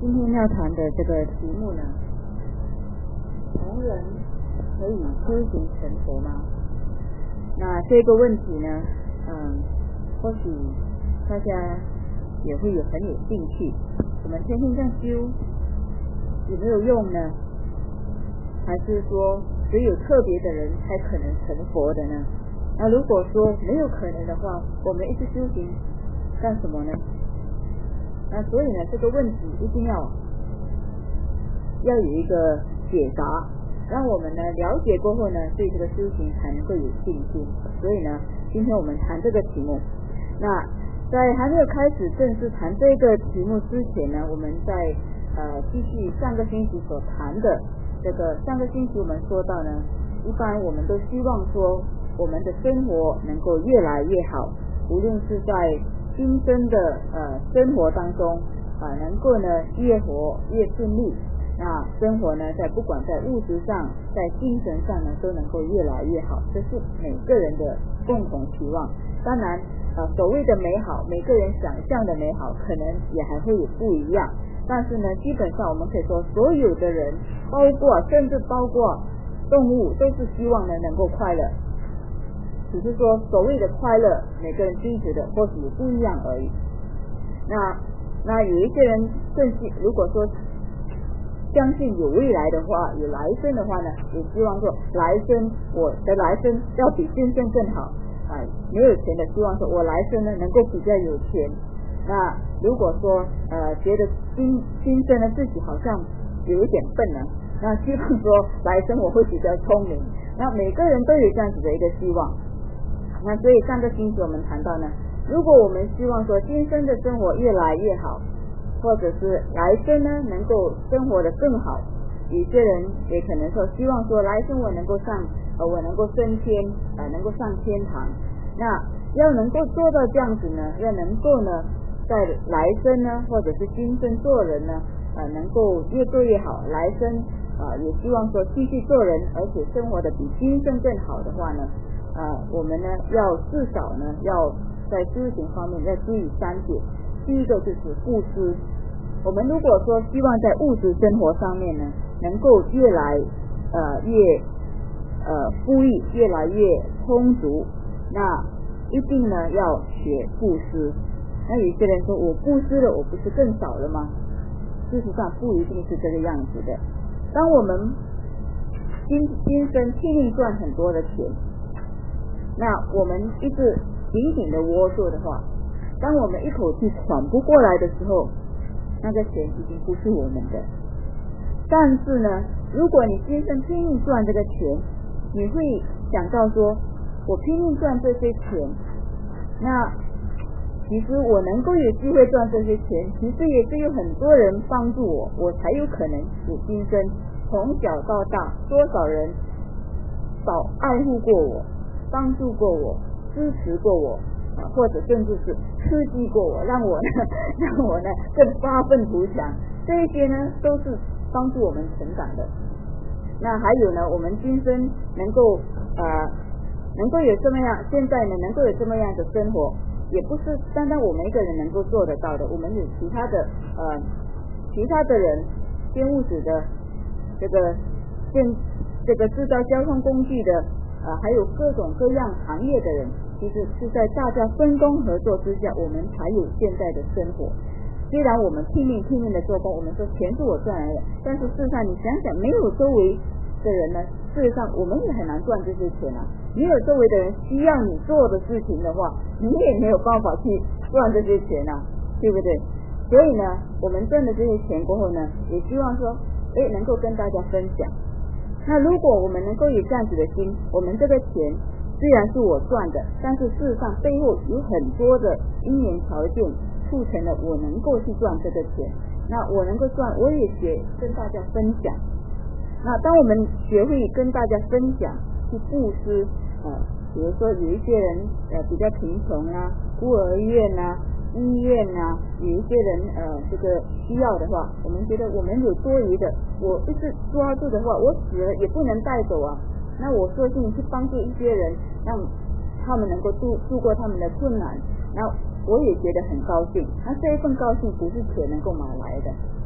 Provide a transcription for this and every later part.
今天要谈的这个题目呢，穷人可以修行成佛吗？那这个问题呢，或许大家也会很有兴趣。我们天天这样修有没有用呢？还是说只有特别的人才可能成佛的呢？那如果说没有可能的话，我们一直修行干什么呢？那所以呢，这个问题一定要有一个解答，让我们呢了解过后呢，对这个修行才能够有信心。所以呢，今天我们谈这个题目。那在还没有开始正式谈这个题目之前呢，我们在继续上个星期所谈的这个。上个星期我们说到呢，一般我们都希望说我们的生活能够越来越好，无论是在今生的生活当中能够呢越活越顺利，那生活呢不管在物质上在精神上呢都能够越来越好，这是每个人的共同期望。当然所谓的美好，每个人想象的美好可能也还会有不一样，但是呢基本上我们可以说所有的人甚至包括动物都是希望呢能够快乐，只是说所谓的快乐每个人追求的或许不一样而已。那有一些人如果说相信有未来的话，有来生的话呢，也希望说我的来生要比今生更好。没有钱的希望说我来生呢能够比较有钱。那如果说觉得今生呢自己好像有一点笨呢，那希望说来生我会比较聪明。那每个人都有这样子的一个希望。那所以上个星期我们谈到呢，如果我们希望说今生的生活越来越好，或者是来生呢能够生活的更好，有些人也可能说希望说来生我能够升天，能够上天堂。那要能够做到这样子呢，要能够呢在来生呢或者是今生做人呢能够越做越好，来生也希望说继续做人，而且生活的比今生更好的话呢，我们呢要至少呢要在修行方面要注意3点。第一个就是布施。我们如果说希望在物质生活上面呢能够越来越富裕，越来越充足，那一定呢要学布施。那有些人说我布施了，我不是更少了吗？事实上不一定是这个样子的。当我们今生拼命赚很多的钱，那我们一直紧紧的握住的话，当我们一口气喘不过来的时候，那个钱已经不是我们的。但是呢，如果你今生拼命赚这个钱，你会想到说我拼命赚这些钱，那其实我能够有机会赚这些钱，其实也是有很多人帮助我才有可能有今生。从小到大多少人爱护过我，帮助过我，支持过我，或者甚至是刺激过我，让我呢更发愤图强，这一些呢都是帮助我们成长的。那还有呢，我们今生能够有这么样，现在呢能够有这么样的生活，也不是单单我们一个人能够做得到的，我们有其他的人，建物质的这个制造交通工具的还有各种各样行业的人，其实是在大家分工合作之下，我们才有现在的生活。虽然我们拼命的做工，我们说钱是我赚来的，但是事实上你想想，没有周围的人呢，事实上我们也很难赚这些钱啊。没有周围的人需要你做的事情的话，你也没有办法去赚这些钱啊，对不对？所以呢，我们赚的这些钱过后呢，也希望说能够跟大家分享。那如果我们能够有这样子的心，我们这个钱虽然是我赚的，但是事实上背后有很多的因缘条件促成了我能够去赚这个钱，那我能够赚，我也学跟大家分享。那当我们学会跟大家分享，去布施，比如说有一些人比较贫穷啊，孤儿院啊，医院啊，有一些人这个需要的话，我们觉得我们有多余的，我一直抓住的话，我死了也不能带走啊。那我说是去帮助一些人，让他们能够度过他们的困难，那我也觉得很高兴。那这一份高兴不是钱能够买来的。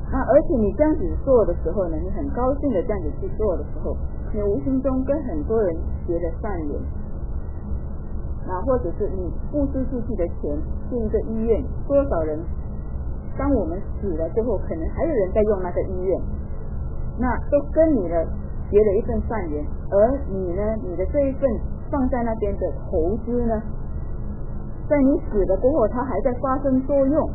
那而且你这样子做的时候呢，你很高兴的这样子去做的时候，你无形中跟很多人结了善缘。那或者是你付出出去的钱建一个医院，多少人当我们死了之后，可能还有人在用那个医院，那都跟你的结了一份善缘。而你呢，你的这一份放在那边的投资呢，在你死了过后它还在发生作用。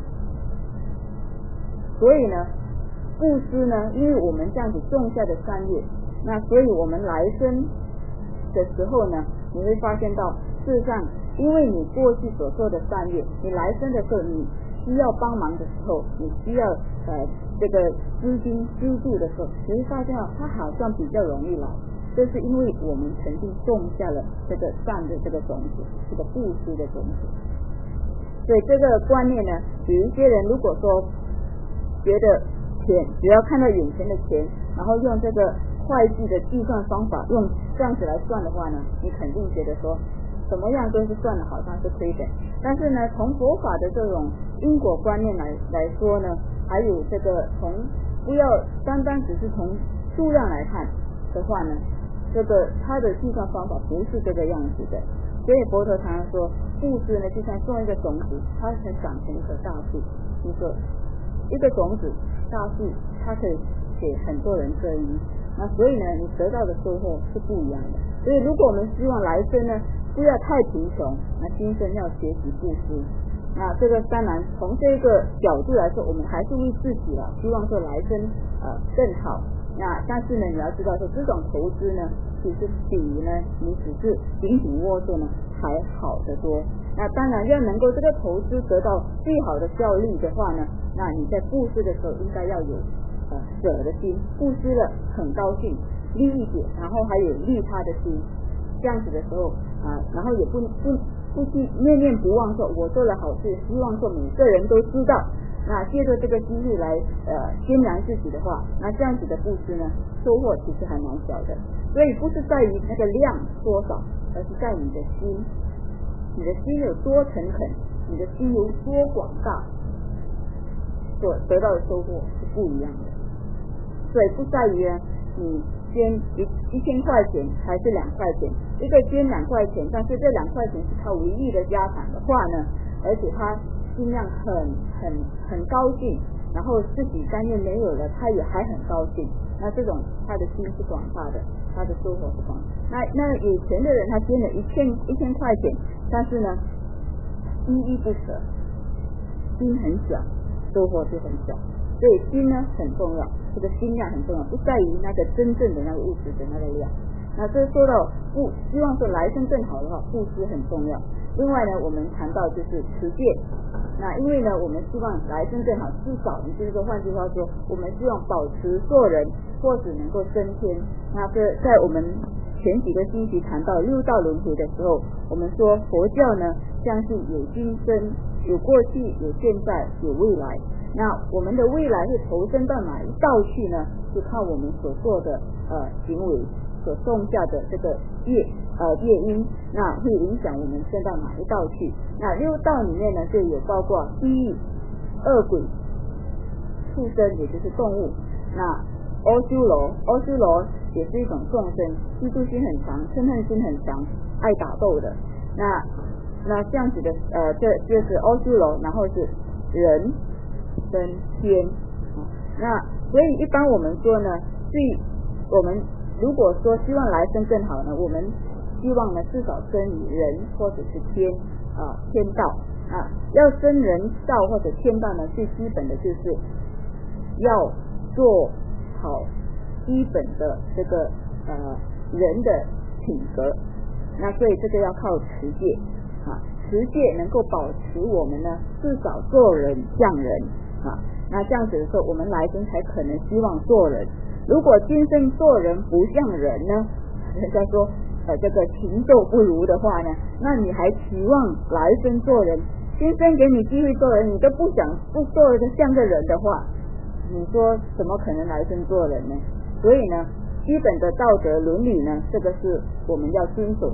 所以呢，布施呢，因为我们这样子种下的善业，那所以我们来生的时候呢，你会发现到事实上因为你过去所做的善业，你来生的时候你需要帮忙的时候，你需要这个资金资助的时候，你会发现它好像比较容易来，这是因为我们曾经种下了这个善的这个种子，这个布施的种子。所以这个观念呢，有一些人如果说觉得钱只要看到眼前的钱，然后用这个会计的计算方法用这样子来算的话呢，你肯定觉得说怎么样都是算的好像是亏本。但是呢，从佛法的这种因果观念来说呢，还有这个从不要单单只是从数量来看的话呢，这个它的计算方法不是这个样子的。所以佛陀常常说，布施呢就像种一个种子，它才长成一棵大树。你说一个种子大树，它可以给很多人遮阴，那所以呢，你得到的收获是不一样的。所以如果我们希望来生呢不要太贫穷，那今生要学习布施。那这个当然从这个角度来说，我们还是为自己了，希望说来生更好。那但是呢，你要知道说这种投资呢，其实比呢你只是紧紧握住呢还好得多。那当然要能够这个投资得到最好的效率的话呢，那你在布施的时候应该要有舍的心，布施了很高兴，利益点，然后还有利他的心，这样子的时候然后也不去念念不忘说我做了好事，希望说每个人都知道。那借着这个机会来宣扬自己的话，那这样子的布施呢，收获其实还蛮小的。所以不是在于那个量多少，而是在你的心，你的心有多诚恳，你的心有多广大，所得到的收获是不一样的。所以不在于你捐1000块钱还是2块钱，一个捐2块钱，但是这2块钱是他唯一的家产的话呢，而且他心量很高兴，然后自己甘愿没有了，他也还很高兴。那这种他的心是广大的，他的收获是广大。那有钱的人他捐了1000块钱，但是呢依依不舍，心很小，收获就很小。所以心呢很重要，这个心量很重要，不在于那个真正的那个物质的那个量。那这说到希望说来生更好的话，布施很重要。另外呢，我们谈到就是持戒。那因为呢，我们希望来生更好，至少就是说，换句话说，我们希望保持做人，或者能够升天。那这在我们前几个星期谈到6道轮回的时候，我们说佛教呢，相信有今生、有过去、有现在、有未来。那我们的未来会投身到哪一道去呢？就靠我们所做的行为，所种下的这个业因，那会影响我们升到哪一道去。那6道里面呢，就有包括地狱、恶鬼、畜生，也就是动物。那阿修罗也是一种众生，嫉妒心很强，嗔恨心很强，爱打斗的。那这样子的这就是阿修罗，然后是人跟天。那所以一般我们说呢，我们如果说希望来生更好呢，我们希望呢至少生于人或者是天道要生人道或者天道呢，最基本的就是要做好基本的这个人的品格。那所以这个要靠持戒持戒能够保持我们呢至少做人像人那这样子的时候，我们来生才可能希望做人。如果今生做人不像人呢，人家说这个禽兽不如的话呢，那你还期望来生做人？今生给你机会做人，你都不做得像个人的话，你说怎么可能来生做人呢？所以呢，基本的道德伦理呢，这个是我们要遵守的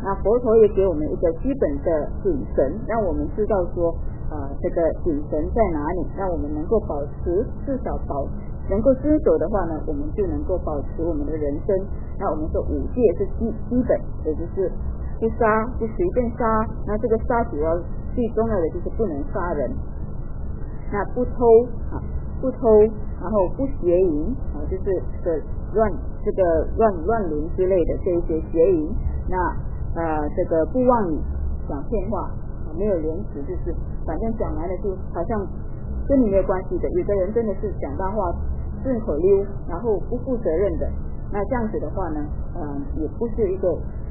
那佛陀也给我们一个基本的准绳，让我们知道说这个准绳在哪里，让我们能够保持，至少能够遵守的话呢，我们就能够保持我们的人生。那我们说五戒是基本，也就是不杀，不随便杀。那这个杀主要最重要的就是不能杀人，那不偷然后不邪淫就是乱伦之类的这一些邪淫。那这个不妄语，讲骗话没有廉耻，就是反正讲完了就好像跟你没有关系的。有的人真的是讲大话顺口溜，然后不负责任的，那这样子的话呢也不是一个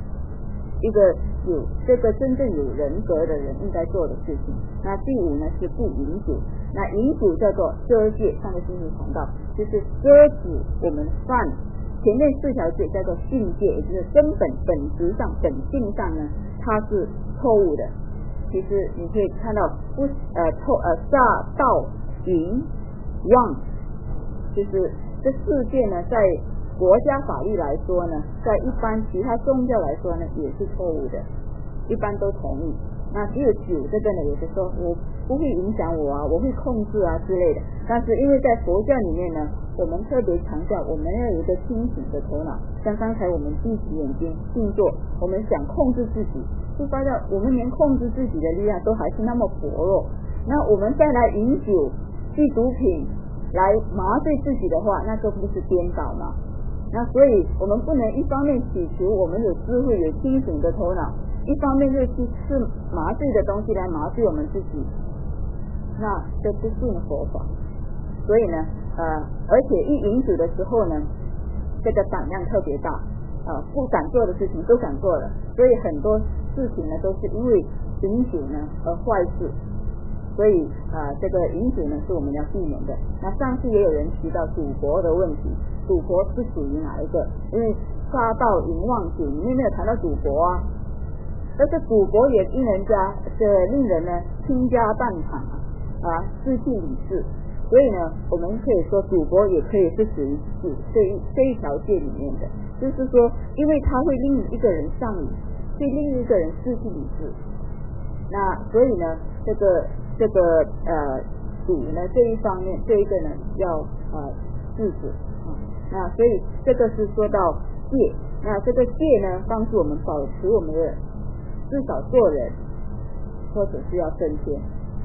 有这个真正有人格的人应该做的事情。那第五呢是不饮酒，那饮酒叫做遮戒，上个星期谈到就是遮止我们犯前面4条戒，叫做性戒，也就是根本质上本性上呢它是错误的。其实你可以看到杀盗淫妄，就是这4戒呢在国家法律来说呢，在一般其他宗教来说呢也是错误的，一般都同意。那只有酒这个呢，也是说我不会影响我我会控制之类的。但是因为在佛教里面呢，我们特别强调我们要有一个清醒的头脑。像刚才我们闭起眼睛静坐，我们想控制自己，就发现我们连控制自己的力量都还是那么薄弱。那我们再来饮酒吸毒品来麻醉自己的话，那这不是颠倒吗？那所以我们不能一方面祈求我们有智慧有清醒的头脑，一方面就去吃麻醉的东西来麻醉我们自己，那这不顺佛法。所以呢而且一饮酒的时候呢，这个胆量特别大不敢做的事情都敢做了，所以很多事情呢都是因为饮酒呢而坏事。所以这个饮酒呢是我们要避免的。那上次也有人提到赌博的问题，赌博是属于哪一个？因为杀盗淫妄酒里面没有谈到赌博但是赌博也令人呢倾家荡产失去理智。所以呢我们可以说赌博也可以是属于这一条戒里面的，就是说因为它会令一个人上瘾，会令一个人失去理智。那所以呢这个赌呢这一方面，这一个呢要制止那所以这个是说到戒。那这个戒呢帮助我们保持我们的至少做人或者是要升天。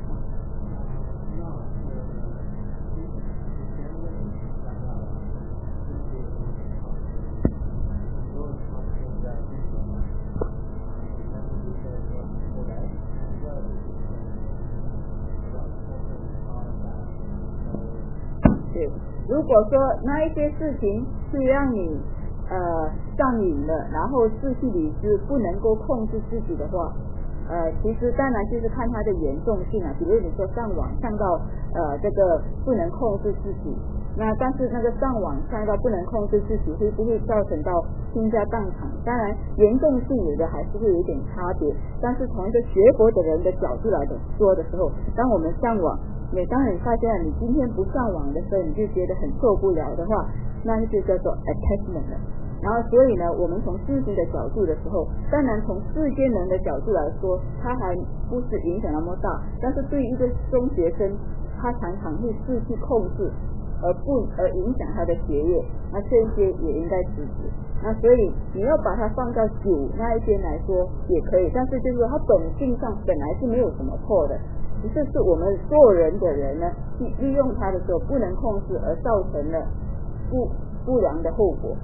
如果说那一些事情是让你上瘾了，然后失去理智，不能够控制自己的话其实当然就是看它的严重性比如你说上网上到这个不能控制自己，那但是那个上网上到不能控制自己会不会造成到倾家荡产？当然严重性有的还是会有一点差别，但是从一个学佛的人的角度来说的时候，当我们上网当你发现你今天不上网的时候，你就觉得很受不了的话，那就叫做 attachment 了。然后所以呢我们从世俗的角度的时候，当然从世间人的角度来说它还不是影响那么大，但是对于一个中学生，他常常会失去控制而影响他的学业，那这一些也应该制止。那所以你要把它放到酒那一边来说也可以，但是就是说它本性上本来是没有什么错的，只是我们做人的人呢去利用它的时候不能控制，而造成了不良的后果。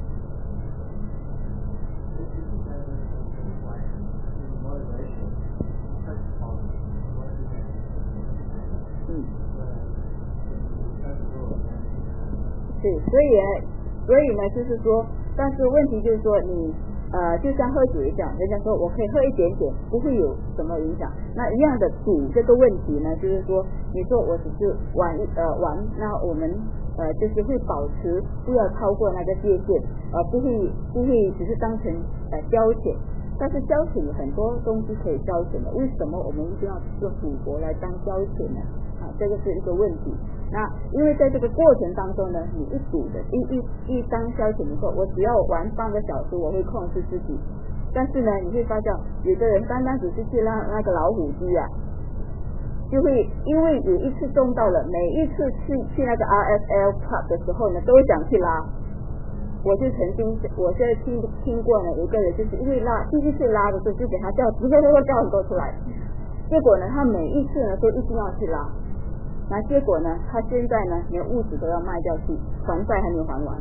对，所以呢就是说，但是问题就是说你就像喝酒一样，人家说我可以喝一点点不会有什么影响，那一样的赌这个问题呢，就是说你说我只是玩，那我们就是会保持不要超过那个界限，不会只是当成消遣。但是消遣有很多东西可以消遣的，为什么我们一定要用赌博来当消遣呢？这个是一个问题。那因为在这个过程当中呢，你一赌的一当消遣的时候，我只要玩半个小时我会控制自己， 但是呢，你会发现有的人单单只是去那个老虎机啊，就会因为有一次中到了，每一次去那个 RSL Club 的时候呢，都想去拉。我就曾经，我现在听过呢，有个人就是因为第一次拉的时候就给他掉很多出来，结果呢，他每一次呢都一定要去拉，那结果呢，他现在呢连屋子都要卖掉去，还债还没有还完，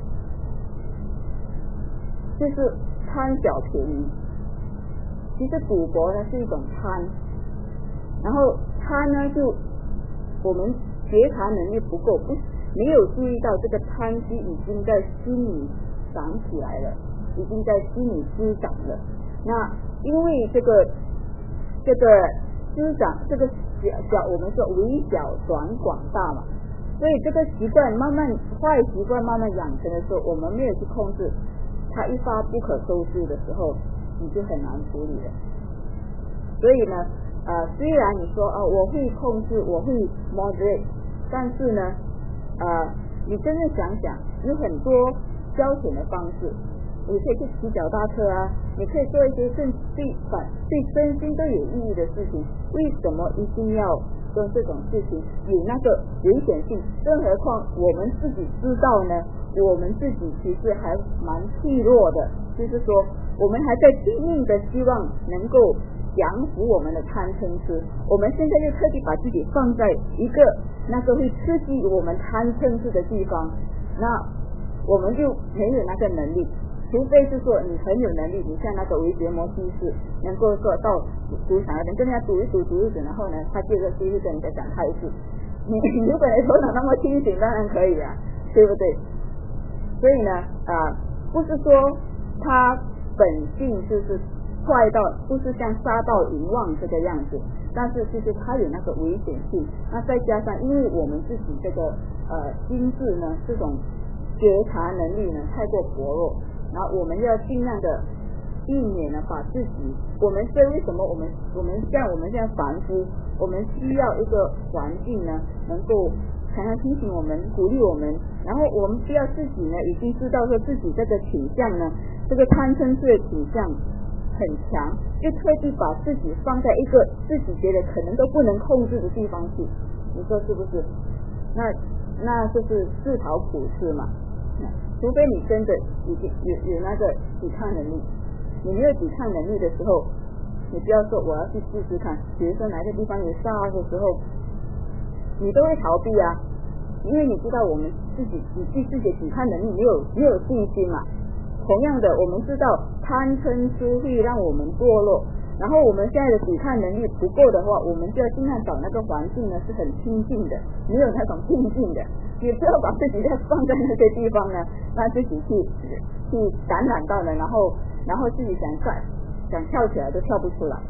就是贪小便宜。其实赌博呢是一种贪，然后贪呢就我们觉察能力不够，没有注意到这个贪心已经在心里长起来了，已经在心里滋长了。那因为这个滋长，这个我们说微小转广大嘛，所以这个习惯坏习惯慢慢养成的时候，我们没有去控制，它一发不可收拾的时候，你就很难处理了。所以呢，虽然你说我会控制，我会 moderate， 但是呢，你真正想想，有很多消遣的方式，你可以去骑脚踏车啊，你可以做一些对身心都有意义的事情。为什么一定要做这种事情？有那个危险性，更何况我们自己知道呢，我们自己其实还蛮脆弱的，就是说我们还在拼命的希望能够降服我们的贪嗔痴，我们现在就特地把自己放在一个那个会刺激我们贪嗔痴的地方，那我们就没有那个能力。除非是说你很有能力，你像那个维杰摩西士，能够说到赌场那边跟人家赌一赌，然后呢，他接着继续跟人家讲态势。你如果你头脑那么清醒，当然可以啊，对不对？所以呢，不是说他本性就是坏到，不是像杀到淫妄这个样子，但是其实他有那个危险性。那再加上因为我们自己这个心智呢，这种觉察能力呢太过薄弱。然后我们要尽量的避免呢，把自己，所以为什么我们现在凡夫，我们需要一个环境呢，能够常常提醒我们、鼓励我们，然后我们需要自己呢，已经知道说自己这个倾向呢，这个贪嗔痴的倾向很强，就特地把自己放在一个自己觉得可能都不能控制的地方去，你说是不是？那就是自讨苦吃嘛。除非你真的已经有那个抵抗能力，你没有抵抗能力的时候，你不要说我要去试试看，比如说哪个地方有杀的时候，你都会逃避啊，因为你知道我们自己对自己的抵抗能力没有信心嘛。同样的，我们知道贪嗔痴会让我们堕落，然后我们现在的抵抗能力不够的话，我们就要尽量找那个环境呢是很清静的，没有那种静静的。你不要把自己放在那些地方呢，让自己去感染到了，然后自己想跳起来都跳不出来。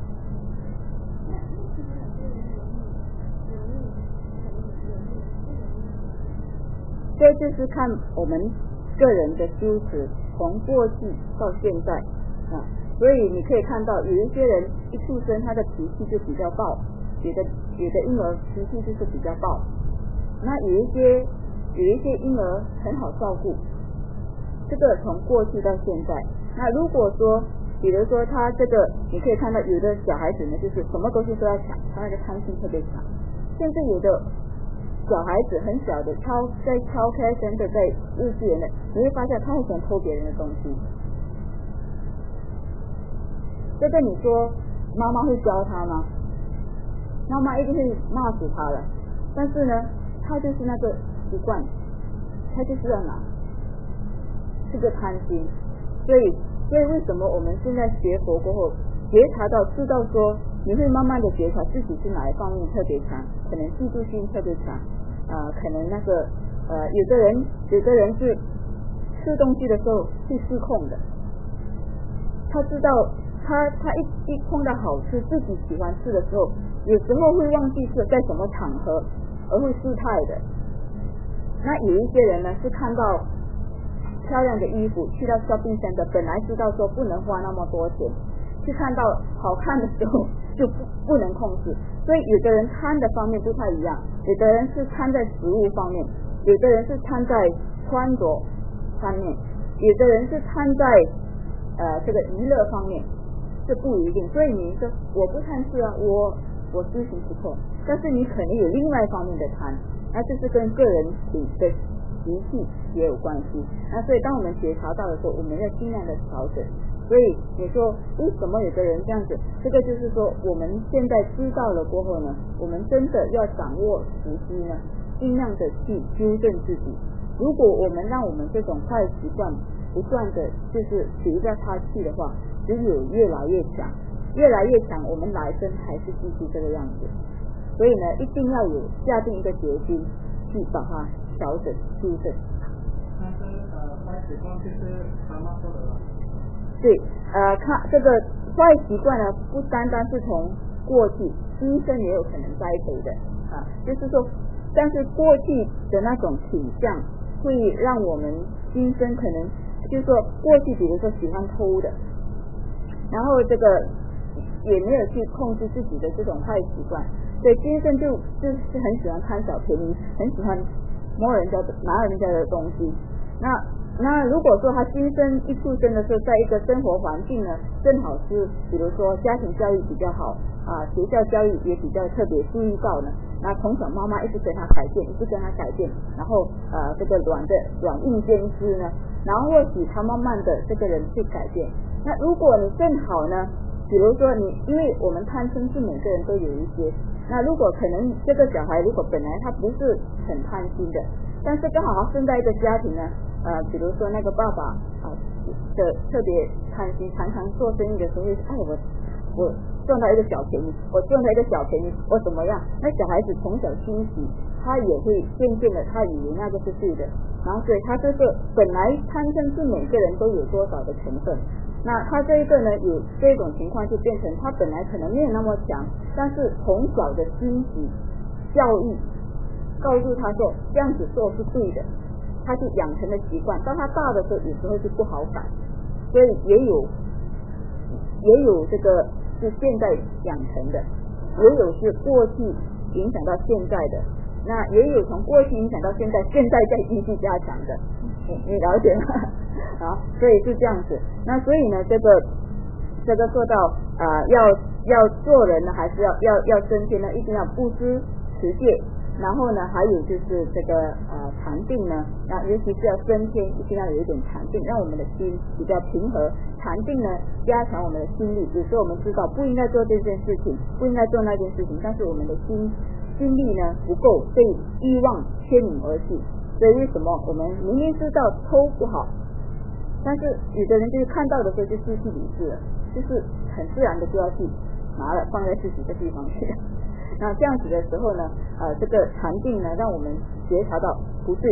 这就是看我们个人的修持，从过去到现在所以你可以看到有一些人一出生他的脾气就比较暴，有的婴儿脾气就是比较暴，那有一些婴儿很好照顾，这个从过去到现在。那如果说比如说他这个你可以看到有的小孩子呢就是什么东西都要抢，他那个贪心特别强，甚至有的小孩子很小的在超开生的在幼稚园的，你会发现他很喜欢偷别人的东西，这个你说妈妈会教他吗？妈妈一定会骂死他了，但是呢他就是那个习惯，他就是要拿，是个贪心。所以为什么我们现在学佛过后觉察到知道说，你会慢慢的觉察自己是哪一方面特别强，可能嫉妒心特别强可能那个有的人是吃东西的时候是失控的，他知道他一碰到好吃自己喜欢吃的时候，有时候会忘记是在什么场合而会失态的。那有一些人呢是看到漂亮的衣服，去到 shopping center， 本来知道说不能花那么多钱，去看到好看的时候就不能控制。所以有的人贪的方面不太一样，有的人是贪在食物方面，有的人是贪在穿着方面，有的人是贪在这个娱乐方面，这不一定。所以你说我不贪吃啊，我知行不错，但是你可能有另外一方面的贪，那这是跟个人的习气也有关系。那所以当我们觉察到的时候，我们要尽量的调整。所以你说为什么有的人这样子，这个就是说我们现在知道了过后呢，我们真的要掌握时机呢，尽量的去纠正自己。如果我们让我们这种坏习惯不断的就是随着它去的话，只有越来越强，越来越强，我们来生还是继续这个样子。所以呢，一定要有下定一个决心去把它调整纠正。 但是坏习惯就是妈妈说的了。 对，看这个坏习惯呢，不单单是从过去，今生也有可能栽培的啊，就是说，但是过去的那种倾向会让我们今生可能就是说过去比如说喜欢偷的，然后这个也没有去控制自己的这种坏习惯，所以今生就是很喜欢贪小便宜，很喜欢摸人家的拿人家的东西。那如果说他今生一出生的时候，在一个生活环境呢，正好是比如说家庭教育比较好啊，学校教育也比较特别注意到呢，那从小妈妈一直跟他改变，然后这个软硬兼施呢，然后或许他慢慢的这个人去改变。那如果你正好呢，比如说你，因为我们贪嗔是每个人都有一些，那如果可能这个小孩如果本来他不是很贪心的，但是刚好他生在一个家庭呢，比如说那个爸爸的特别贪心，常常做生意的时候我赚到一个小便宜，我怎么样？那小孩子从小欣喜，他也会渐渐的他以为那个是对的，然后所以他这个本来贪嗔是每个人都有多少的成分，那他这一个呢有这种情况就变成他本来可能没有那么强，但是从小的欣喜教育告诉他说这样子做是对的，他就养成了习惯，当他大的时候有时候就不好改，所以也有这个是现在养成的，也有是过去影响到现在的，那也有从过去影响到现在再继续加强的，你了解吗？好，所以是这样子。那所以呢，这个说到要做人呢，还是要升天呢，一定要布施持戒。然后呢，还有就是这个禅定呢，那尤其是要升天，一定要有一点禅定，让我们的心比较平和。禅定呢，加强我们的心力。有时候我们知道不应该做这件事情，不应该做那件事情，但是我们的心力呢不够，被欲望牵引而去。所以为什么我们明明知道偷不好，但是有的人就是看到的时候就失去理智了，就是很自然的就要去拿了放在自己的地方去。那这样子的时候呢，这个禅定呢，让我们觉察到不对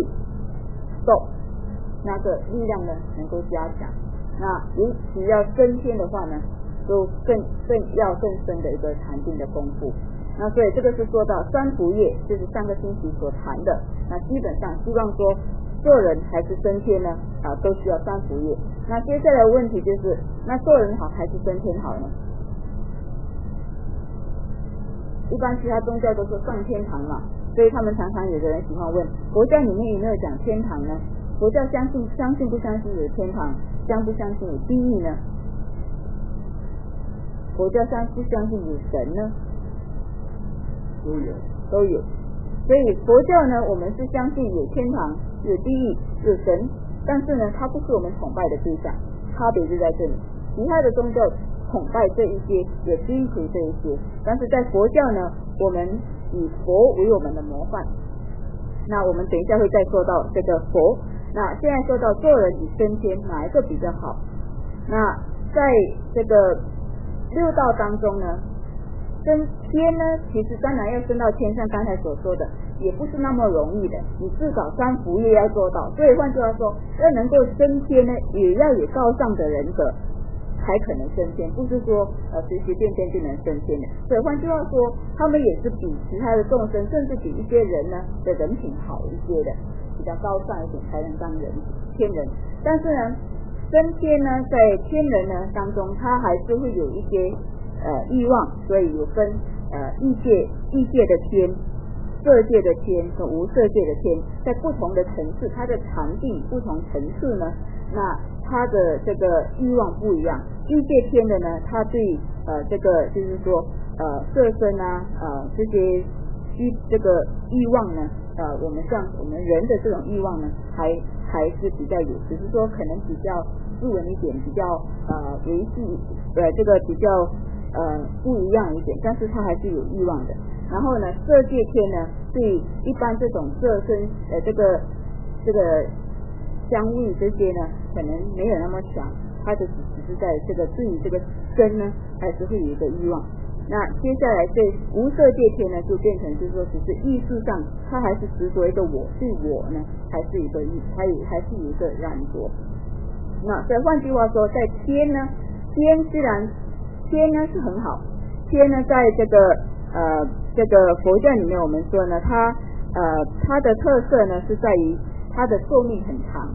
，stop，那个力量呢能够加强。那尤其要升天的话呢，就更深的一个禅定的功夫。那所以这个是说到三福业，就是上个星期所谈的。那基本上希望说做人还是升天呢，都需要三福业。那接下来的问题就是，那做人好还是升天好呢？一般其他宗教都说上天堂嘛，所以他们常常有的人喜欢问，佛教里面有没有讲天堂呢？佛教相信不相信有天堂，相不相信有地狱呢？佛教相不相信有神呢？都有。所以佛教呢，我们是相信有天堂、有地狱、有神，但是呢，它不是我们崇拜的对象，差别就在这里。其他的宗教崇拜这一些，也追求这一些，但是在佛教呢，我们以佛为我们的模范。那我们等一下会再说到这个佛。那现在说到做人与升天，哪一个比较好？那在这个六道当中呢，升天呢，其实当然要升到天上，刚才所说的也不是那么容易的，你至少三福业要做到。所以换句话说，要能够升天呢，也要有高尚的人格才可能升天，不是说随随便便就能升天的。所以换句话说，他们也是比其他的众生，甚至比一些人呢的人品好一些的，比较高尚一点才能当天人。但是呢，升天呢，在天人呢当中，他还是会有一些欲望，所以有分异界的天、色界的天和无色界的天，在不同的层次，它的禅定不同层次呢， 那他的这个欲望不一样。欲界天的呢，他对这个就是说色身啊这些这个欲望呢，我们像我们人的这种欲望呢，还是比较有，只是说可能比较斯文一点，比较维系这个比较不一样一点，但是他还是有欲望的。然后呢，色界天呢，对一般这种色身这个香味这些呢，可能没有那么强，它只是在这个对于这个根呢，还是会有一个欲望。那接下来对无色界天呢，就变成就是说，只是意识上，它还是执着一个我，对我呢，还是一个还是有一个染着。那所以换句话说，在天呢，天虽然天呢是很好，天呢在这个佛教里面我们说呢，它的特色呢是在于它的寿命很长，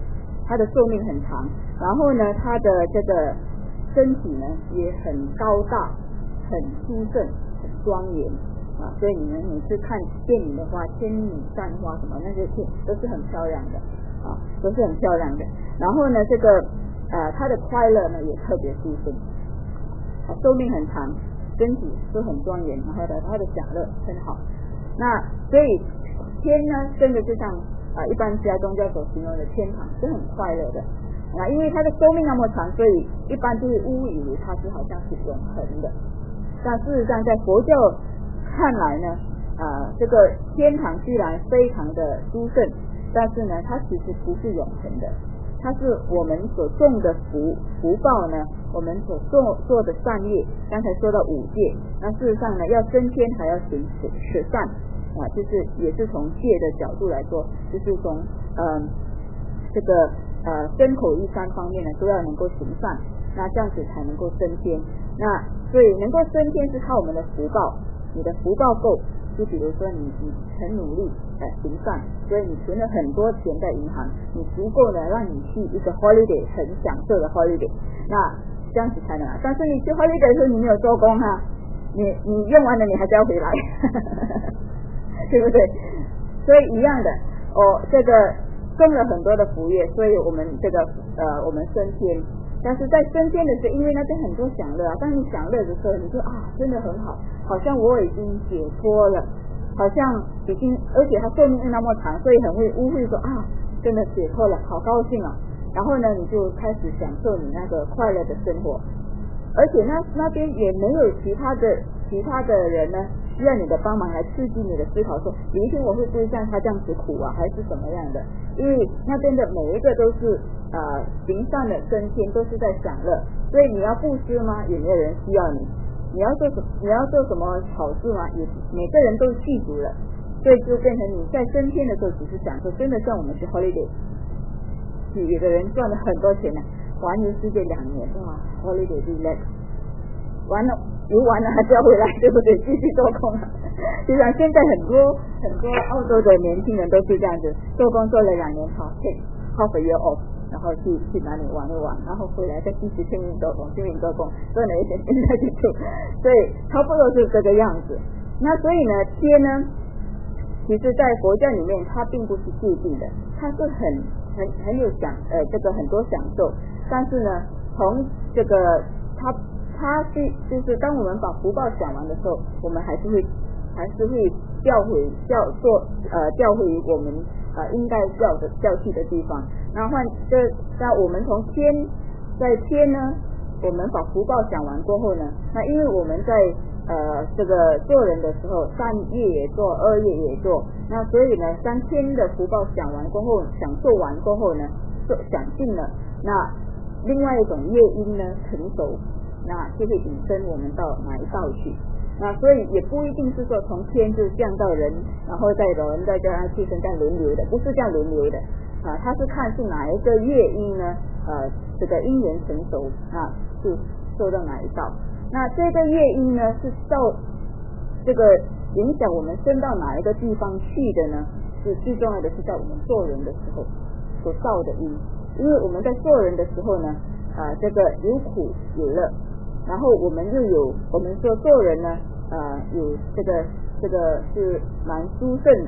然后呢它的这个身体呢也很高大，很殊胜，很庄严所以你们每次看电影的话，千女散花什么那些都是很漂亮的都是很漂亮的。然后呢这个它的快乐呢也特别殊胜，寿命很长，身体都很庄严，然后它的享乐很好。那所以天呢真的就像一般其他宗教所形容的天堂是很快乐的因为它的寿命那么长，所以一般就会误以为它是好像是永恒的。但事实上在佛教看来呢这个天堂虽然非常的殊胜，但是呢它其实不是永恒的，它是我们所种的福报呢，我们所做的善业，刚才说到5戒，那事实上呢要升天还要行十善就是也是从戒的角度来说，就是从这个身口意3方面呢都要能够行善，那这样子才能够升天。那所以能够升天是靠我们的福报，你的福报够，就比如说你很努力行善，所以你存了很多钱在银行，你足够呢让你去一个 holiday 很享受的 holiday， 那这样子才能但是你去 holiday 的时候你没有做工你用完了你还是要回来对不对？所以一样的这个种了很多的福业，所以我们这个我们升天。但是在升天的时候，因为那边很多享乐当你享乐的时候，你说真的很好，好像我已经解脱了，好像已经，而且他寿命那么长，所以很会误会说真的解脱了，好高兴然后呢你就开始享受你那个快乐的生活，而且那边也没有其他的人呢需要你的帮忙来刺激你的思考，说有一天我会不会像他这样子苦还是怎么样的，因为那边的每一个都是行善的升天，都是在享乐，所以你要布施吗？也没有人需要你，你要做什么好事吗？也每个人都记住了，所以就变成你在升天的时候只是享受，真的像我们去 holiday， 有的人赚了很多钱环游世界2年holiday relax， 完了游完了还是要回来，对不对？继续做工就像现在很多澳洲的年轻人都是这样子，做工做了2年take half a year off， 然后去哪里玩一玩，然后回来再继续拼命做工，赚了一点钱再去做，所以差不多是这个样子。那所以呢天呢其实在佛教里面它并不是固定的，它是很有这个很多享受，但是呢从这个它就是当我们把福报享完的时候，我们还是会调回我们应该调去的地方。然后那我们从在天呢，我们把福报享完过后呢，那因为我们在这个做人的时候，善业也做，恶业也做，那所以呢3天的福报享完过后，享受完过后呢，享尽了，那另外一种业因呢成熟，那就会引申我们到哪一道去。那所以也不一定是说从天就降到人，然后再人再加上畜生这样轮流的，不是这样轮流的它是看是哪一个业因呢这个因缘成熟就受到哪一道。那这个业因呢是受这个影响我们升到哪一个地方去的呢，是最重要的是在我们做人的时候所造的因。因为我们在做人的时候呢这个有苦有乐，然后我们说做人呢有这个是蛮殊胜的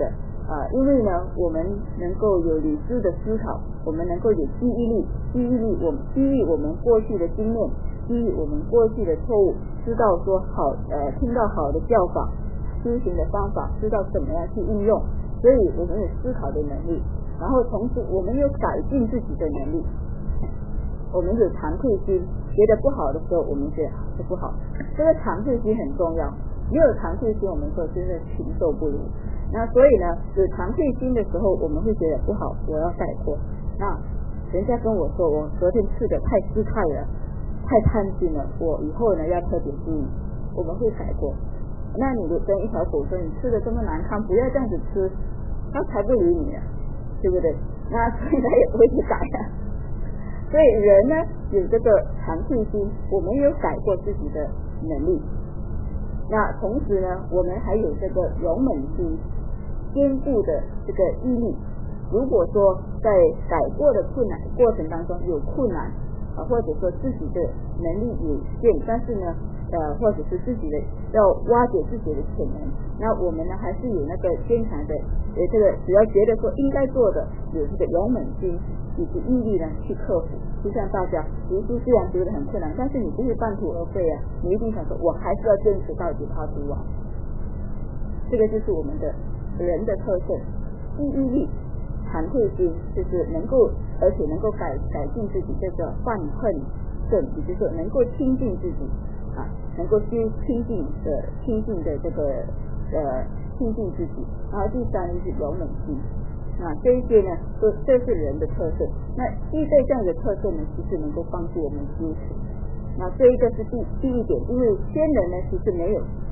因为呢我们能够有理智的思考，我们能够有记忆力，基于我们过去的经验，基于我们过去的错误，知道说听到好的教法，修行的方法，知道怎么样去应用，所以我们有思考的能力，然后同时我们有改进自己的能力，我们有惭愧心，觉得不好的时候我们觉得是不好，这个惭愧心很重要，没有惭愧心我们说真的禽兽不如。那所以呢有惭愧心的时候我们会觉得不好，我要改过。那人家跟我说我昨天吃的太失态了，太贪心了，我以后呢要特别注意，我们会改过。那你跟一条狗说你吃的这么难看，不要这样子吃，它才不理你了，对不对？那所以它也不会去改啊。所以人呢有这个惭愧心，我们有改过自己的能力，那同时呢我们还有这个勇猛心，坚固的这个毅力。如果说在改过的困难过程当中有困难或者说自己的能力有限，但是呢或者是自己的要挖掘自己的潜能，那我们呢还是有那个坚强的这个只要觉得说应该做的，有这个勇猛心以及毅力呢去克服。就像大家读书虽然读得很困难，但是你不会半途而废啊，你一定想说我还是要坚持到底把它读完。这个就是我们的人的特色，毅力、惭愧心，就是能够而且能够改进自己，这个犯恨正，也就是说能够亲近自己能够去亲近的这个亲近自己。然后第三就是勇猛心，这一些呢这是人的特色。那具备这样的特色呢，其实能够帮助我们修持。那这一个是第一点，因为天人呢其实没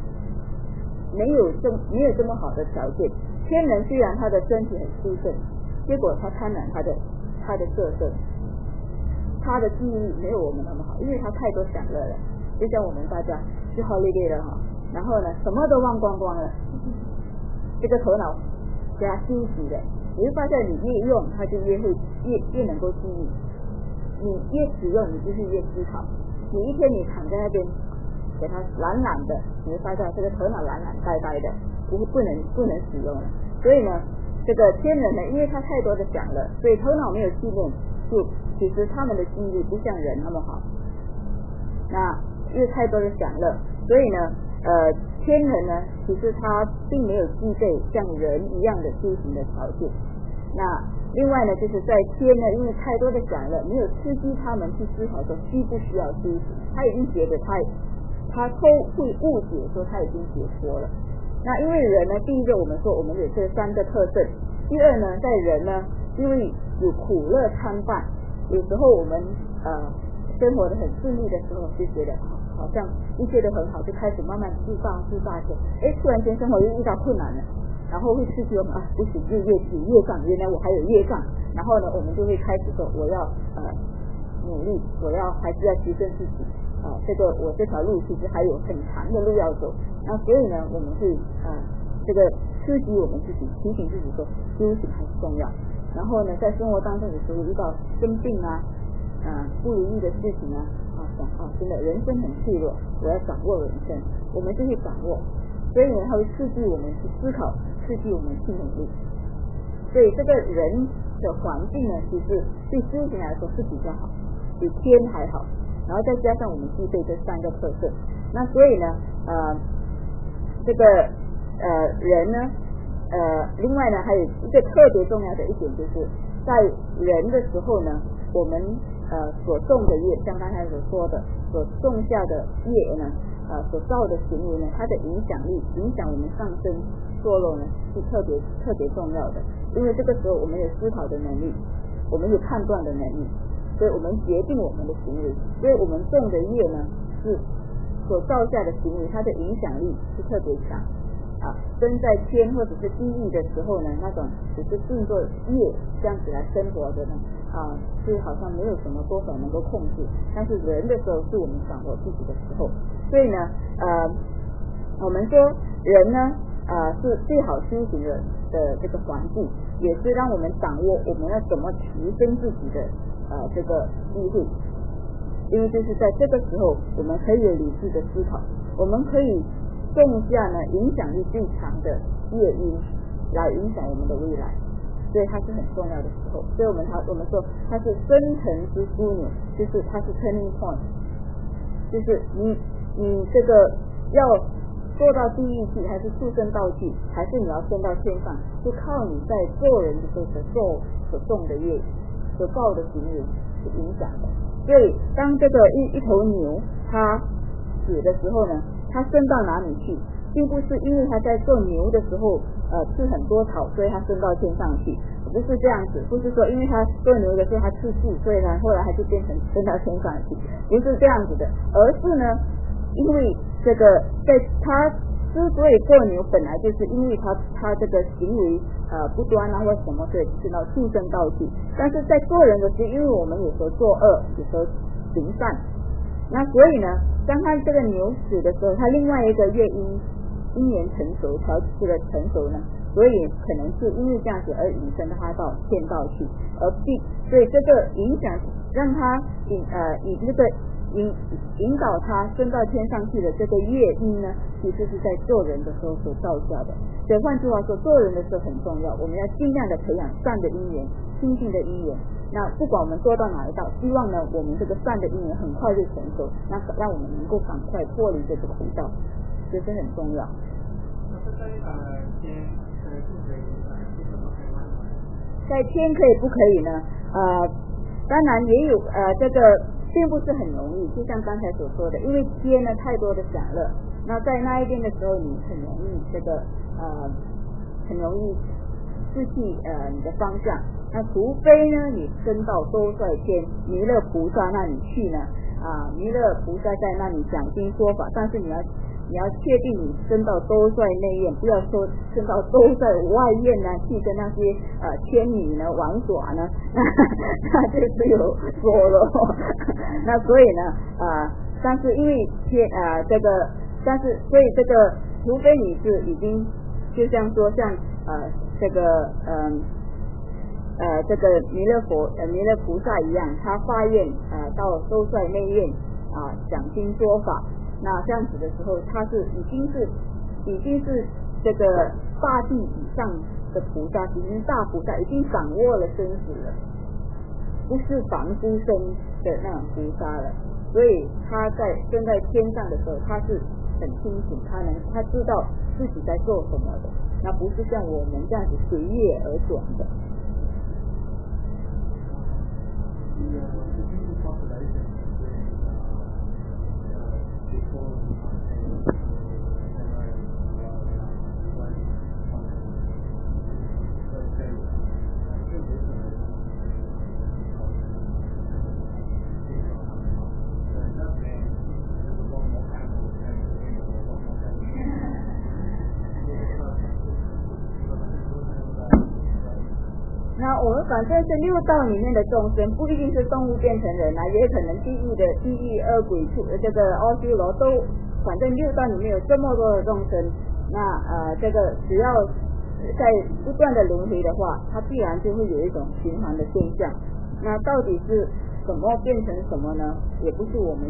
有这么好的条件。天人虽然他的身体很殊胜，结果他贪婪他的色身，他的记忆力没有我们那么好，因为他太多享乐了。就像我们大家去好累累了然后呢什么都忘光光了，这个头脑给他休息的，你会发现你越用他就越能够记忆，你越使用你就是越思考。你一天你躺在那边给他懒懒的，你会发现这个头脑懒懒呆呆的，不能使用了。所以呢这个天人呢因为他太多的享乐，所以头脑没有记忆，就其实他们的记忆力不像人那么好，那因为太多的享乐，所以呢天人呢其实他并没有具备像人一样的修行的条件。那另外呢就是在天呢因为太多的享乐，没有刺激他们去思考说需不需要修行，他已经觉得他都会误解说他已经解脱了。那因为人呢第一个我们说我们有这三个特征，第二呢在人呢因为有苦乐参半，有时候我们生活的很顺利的时候就觉得好像一切都很好，就开始慢慢自大起来，突然间生活又遇到困难了，然后会刺激我们不行，有业障，原来我还有业障，然后呢我们就会开始说我要努力，我还是要提升自己我这条路其实还有很长的路要走。那所以呢我们会这个刺激我们自己，提醒自己说修行还是重要。然后呢在生活当中有时候遇到生病不如意的事情真的人生很脆弱，我要掌握人生，我们就会掌握。所以呢它会刺激我们去思考，刺激我们去努力。所以这个人的环境呢其实对修行来说是比较好，比天还好，然后再加上我们具备这三个特色。那所以呢这个人呢另外呢还有一个特别重要的一点，就是在人的时候呢我们所种的业，像刚才所说的所种下的业呢所造的行为呢，它的影响力影响我们上升堕落呢是特别重要的。因为这个时候我们有思考的能力，我们有判断的能力，所以我们决定我们的行为。所以我们种的业呢是所造下的行为，它的影响力是特别强生在天或者是地狱的时候呢，那种只是顺着业这样子来生活的呢是好像没有什么多少能够控制。但是人的时候是我们掌握自己的时候。所以呢我们说人呢是最好修行的这个环境，也是让我们掌握我们要怎么提升自己的这个机会。因为就是在这个时候我们可以有理智的思考，我们可以种下呢影响力最强的业因， 来影响我们的未来，所以它是很重要的时候。所以我们说它是生辰之枢纽，就是它是 turning point， 就是你这个要做到地狱去，还是畜生道去，还是你要升到天上，就靠你在做人的时候所种的业，所造的行为是影响的。所以当这个一头牛它死的时候呢，它升到哪里去，并不是因为它在做牛的时候吃很多草，所以它升到天上去，不是这样子。不是说因为它做牛的时候它吃素，所以它后来它就变成升到天上去，不是这样子的。而是呢，因为这个在它之所以做牛，本来就是因为它这个行为不端啊或什么，所以升到畜生道去。但是在做人的时候，因为我们有时候作恶，有时候行善，那所以呢，当他这个牛死的时候，他另外一个月因缘成熟，调这个成熟呢，所以可能是因为这样子而引申他到天道去，所以这个影响让他引导他升到天上去的这个业因呢，其实是在做人的时候所造下的。所以换句话说，做人的时候很重要，我们要尽量的培养善的因缘，清净的因缘。那不管我们做到哪一道，希望呢我们这个善的因缘很快就成熟，那让我们能够赶快脱离这个苦道，这是很重要。在天可以不可以呢？当然也有这个并不是很容易，就像刚才所说的，因为天呢太多的享乐，那在那一边的时候，你很容易很容易失去你的方向。那除非呢你升到兜率天弥勒菩萨那里去呢，弥勒菩萨在那里讲经说法，但是你要确定你升到兜率内院，不要说升到兜率外院呢去跟那些天女呢玩耍呢，那就是有说了。那所以呢但是因为但是所以这个除非你是已经就像说像这个弥勒菩萨一样，他发愿到兜率内院讲经说法，那这样子的时候，他是已经是这个大地以上的菩萨，已经大菩萨，已经掌握了生死了，不是凡夫生的那种菩萨了。所以他升在天上的时候，他是很清醒，他知道自己在做什么的，那不是像我们这样子随业而转的。那我们反正是六道里面的众生，不一定是动物变成人也可能地狱恶鬼这个阿修罗都，反正六道里面有这么多的众生，那这个只要在不断的轮回的话，它必然就会有一种循环的现象。那到底是什么变成什么呢？也不是我们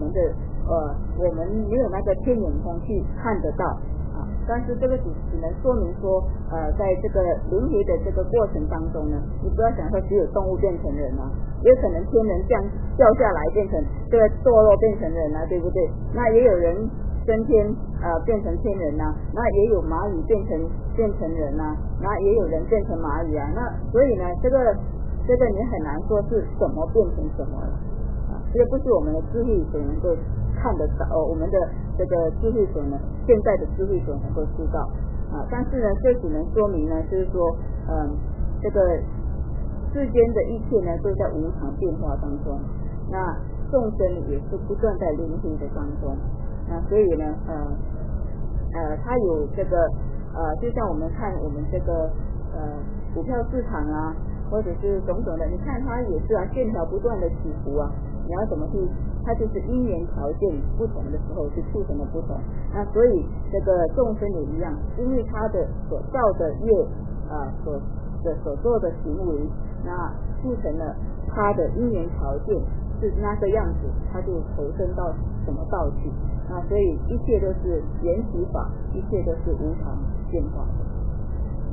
没有那个天眼通去看得到。但是这个只能说明说在这个轮回的这个过程当中呢，你不要想说只有动物变成人也可能天人掉下来变成这个堕落变成人对不对？那也有人升天变成天人那也有蚂蚁变成人那也有人变成蚂蚁那所以呢这个你很难说是什么变成什么了这个不是我们的智慧所能够看得到我们的这个智慧所能现在的智慧所能够知道但是呢这只能说明呢就是说这个世间的一切呢都在无常变化当中，那众生也是不断在轮回的当中所以呢它有这个就像我们看我们这个股票市场或者是种种的，你看它也是线条不断的起伏你要怎么去，它就是因缘条件不同的时候是促成的不同。那所以这个众生也一样，因为他的所造的业所做的行为，那促成了他的因缘条件是那个样子，他就投身到什么道去。那所以一切都是缘起法，一切都是无常变化的。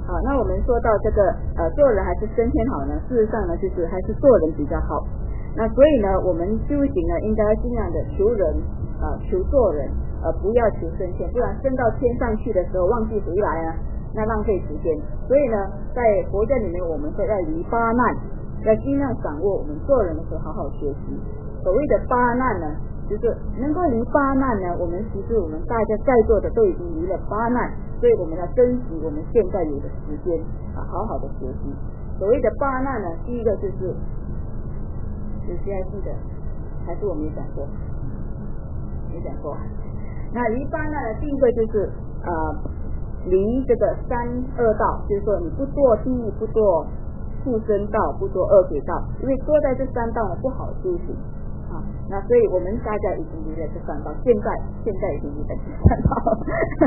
好，那我们说到这个做人还是升天好呢？事实上呢，就是还是做人比较好。那所以呢，我们修行呢，应该尽量的求人求做人，不要求升天，不然升到天上去的时候忘记回来啊，那浪费时间。所以呢，在佛教里面，我们说要离八难，要尽量掌握我们做人的时候好好学习。所谓的八难呢，就是能够离八难呢，其实我们大家在座的都已经离了八难，所以我们要珍惜我们现在有的时间好好的学习。所谓的八难呢，第一个就是有谁还记得？还是我没讲过？没讲过。那离八难的第一个就是离这个三恶道，就是说你不堕地狱，不堕畜生道，不堕恶鬼道，因为坐在这三道呢不好修行那所以我们大家已经离了这三道，现在已经离了这三道。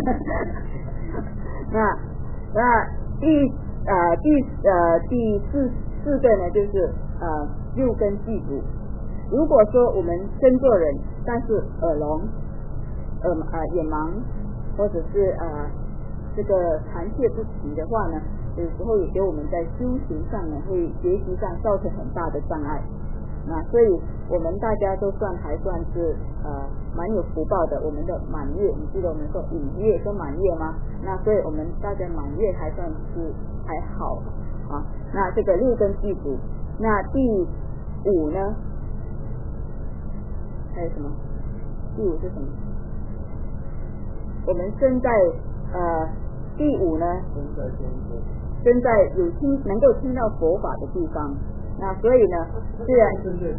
那第四个呢，就是六根具足。如果说我们真做人，但是耳聋、眼盲，或者是这个残缺不齐的话呢，有时候也给我们在修行上呢，会学习上造成很大的障碍。那所以我们大家都还算是蛮有福报的。我们的满月，你记得我们说寅月跟满月吗？那所以我们大家满月还算是还好那这个六根具足。那第五呢？还有什么？第五是什么？我们身在第五呢？身在能够听到佛法的地方。那所以呢，虽然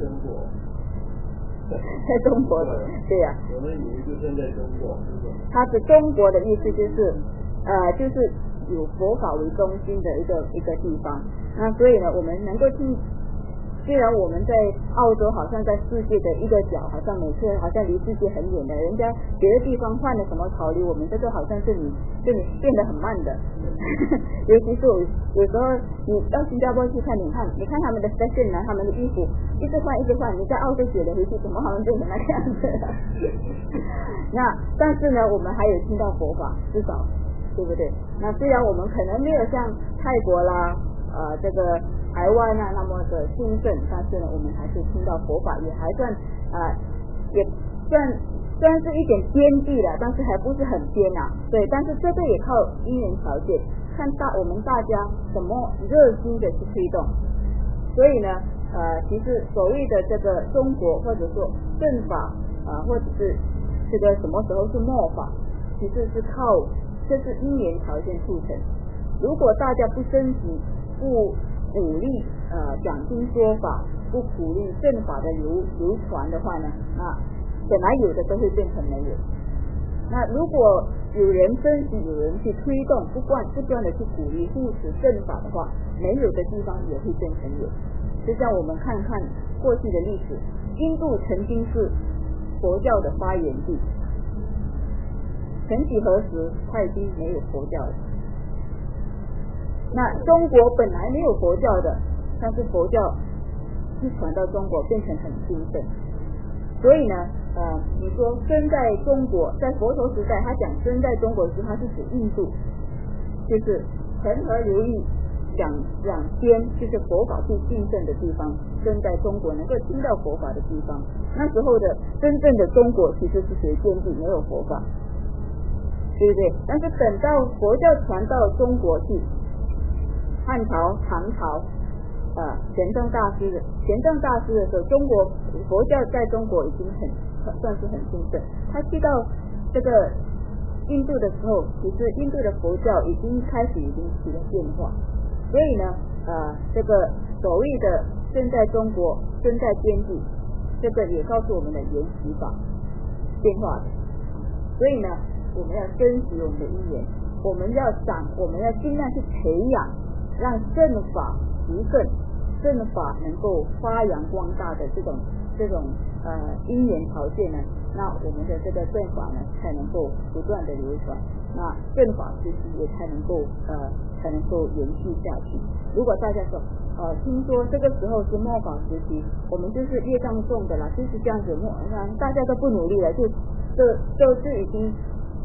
在中国，对呀， 我们以为就身在中国， 它的中国的意思就是就是有佛法为中心的一个地方。那所以呢，我们能够听。虽然我们在澳洲好像在世界的一个角，好像每次好像离世界很远的，人家别的地方换了什么潮流，我们这个好像是你变得很慢的。尤其是有时候你到新加坡去看，你看他们的 fashion 他们的衣服一直换，你在澳洲学了回去，怎么好像变成那个样子了？那但是呢，我们还有听到佛法，至少对不对？那虽然我们可能没有像泰国啦这个台湾那么的兴盛，但是呢，我们还是听到佛法，也还算也算是一点边地了，但是还不是很边对，但是这个也靠因缘条件，看我们大家怎么热心的去推动。所以呢其实所谓的这个中国或者说正法或者是这个什么时候是末法，其实是这是因缘条件促成。如果大家不升级，不鼓励讲经说法，不鼓励正法的流传的话呢，那本来有的都会变成没有。那如果有人升级，有人去推动，不断的去鼓励护持正法的话，没有的地方也会变成有。就像我们看看过去的历史，印度曾经是佛教的发源地，曾几何时它已经没有佛教了。那中国本来没有佛教的，但是佛教一传到中国变成很兴盛。所以呢你说生在中国，在佛陀时代他讲生在中国时，他是指印度，就是恒河流域两边就是佛法最兴盛的地方，生在中国能够听到佛法的地方。那时候的真正的中国其实是水间地，没有佛法，对不对？但是等到佛教传到中国去，汉朝、唐朝玄奘大师的时候，中国佛教在中国已经算是很兴盛。他去到这个印度的时候，其实印度的佛教已经起了变化。所以呢这个所谓的身在中国身在边地，这个也告诉我们的缘起法变化的。所以呢，我们要珍惜我们的因缘，我们要尽量去培养，让正法实证，正法能够发扬光大的这种因缘条件呢，那我们的这个正法呢才能够不断的流传，那正法时期也才能够延续下去。如果大家说听说这个时候是末法时期，我们就是业障重的啦，就是这样子大家都不努力了，就已经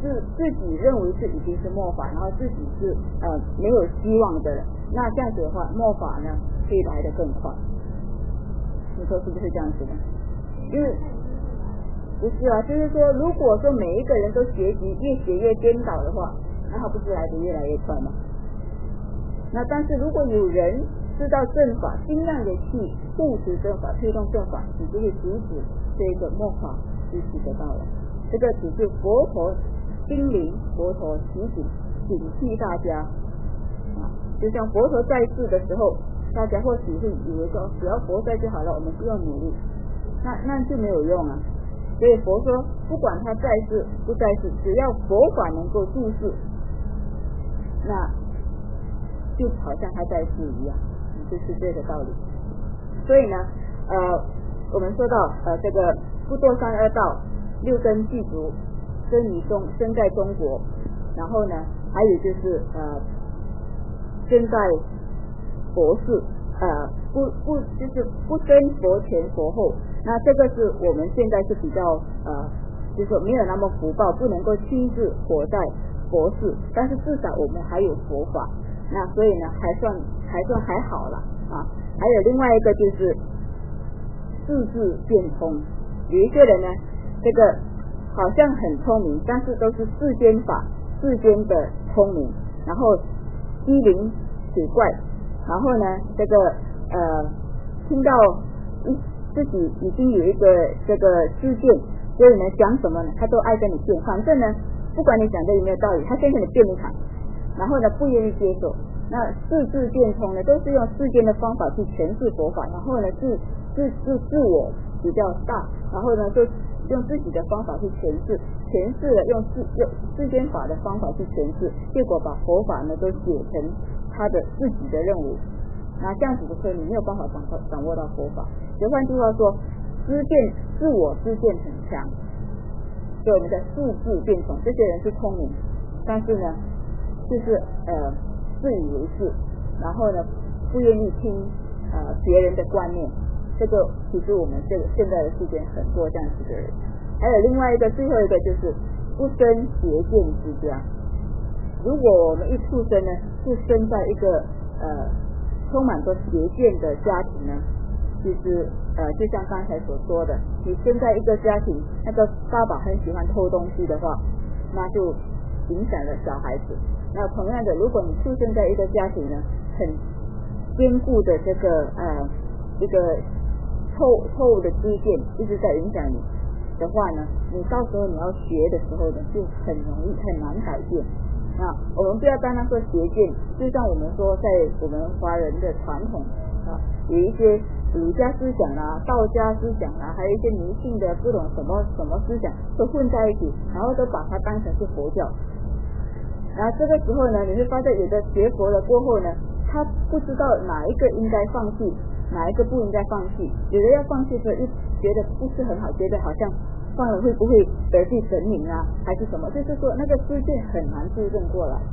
自己认为是已经是末法，然后自己是没有希望的了，那这样子的话，末法呢可以来得更快。你说是不是这样子的？因为不是啊，就是说，如果说每一个人都学习越学越颠倒的话，那他不是来得越来越快吗？那但是如果有人知道正法，尽量的去护持正法，推动正法，你就会阻止这个末法就取得到了。这个只是佛陀叮咛，佛陀提醒警惕大家啊，就像佛陀在世的时候，大家或许会以为说只要佛在就好了，我们不用努力，那就没有用啊。所以佛说，不管他在世不在世，只要佛法能够注释，那就好像他在世一样，就是这个道理。所以呢，我们说到这个不堕三恶道，六根具足，生在中国，然后呢，还有就是生在佛寺，就是不生佛前佛后。那这个是我们现在是比较就是说没有那么福报，不能够亲自活在佛寺，但是至少我们还有佛法，那所以呢还算还好了啊。还有另外一个就是智智变通，有一些人呢，这个好像很聪明，但是都是世间法、世间的聪明，然后机灵水怪，然后呢这个听到自己已经有一个这个知见，所以呢讲什么呢他都爱跟你辩，反正呢不管你讲的有没有道理，他先跟你辩一场，然后呢不愿意接受。那世智变通呢，都是用世间的方法去诠释佛法，然后呢自我比较大，然后呢就用自己的方法去诠释了用世间法的方法去诠释，结果把佛法呢都写成他的自己的任务。那这样子的时候，你没有办法掌握到佛法。所以换句话说，自我知见很强，所以我们的世智变通，这些人是聪明，但是呢就是自以为是，然后呢不愿意听别人的观念。这个其实我们这个现在的世界很多这样子的人。还有另外一个最后一个就是不生邪见之家。如果我们一出生呢是生在一个充满着邪见的家庭呢，其实就像刚才所说的，你生在一个家庭，那个爸爸很喜欢偷东西的话，那就影响了小孩子。那同样的，如果你出生在一个家庭呢，很坚固的这个一个错误的知见一直在影响你的话呢，你到时候你要学的时候呢，就很难改变。那我们不要单单说邪见，就像我们说在我们华人的传统有一些儒家思想啦、道家思想啦，还有一些迷信的不懂什么思想都混在一起，然后都把它当成是佛教。然后这个时候呢，你会发现有的学佛了过后呢，他不知道哪一个应该放弃，哪一个不应该放弃。有的要放弃的时候又觉得不是很好，觉得好像放了会不会得罪神明啊，还是什么？就是说那个知见很难纠正过来。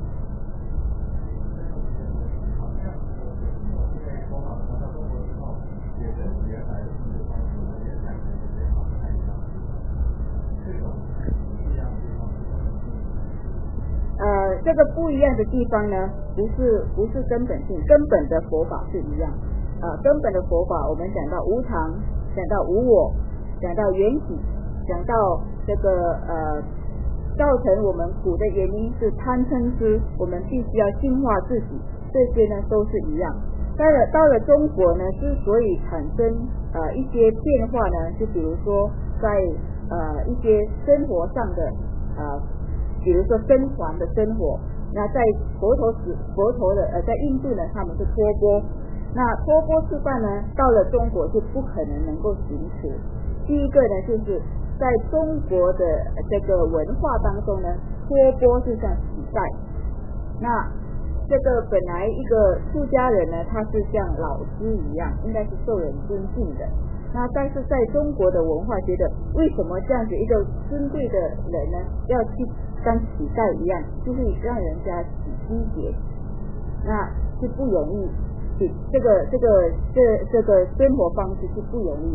这个不一样的地方呢，不是根本性，根本的佛法是一样。根本的佛法，我们讲到无常，讲到无我，讲到缘起，讲到这个造成我们苦的原因是贪嗔痴，我们必须要净化自己，这些呢都是一样。到了中国呢，之所以产生一些变化呢，就比如说在一些生活上的比如说僧团的生活，那在佛陀的在印度呢，他们是托钵，那托钵吃饭呢，到了中国就不可能够行持。第一个呢，就是在中国的这个文化当中呢，托钵是像乞丐，那这个本来一个出家人呢，他是像老师一样，应该是受人尊敬的。那但是在中国的文化觉得，为什么这样子一个尊贵的人呢，要去像乞丐一样，就会让人家起心结，那是不容易，这个生活方式是不容易。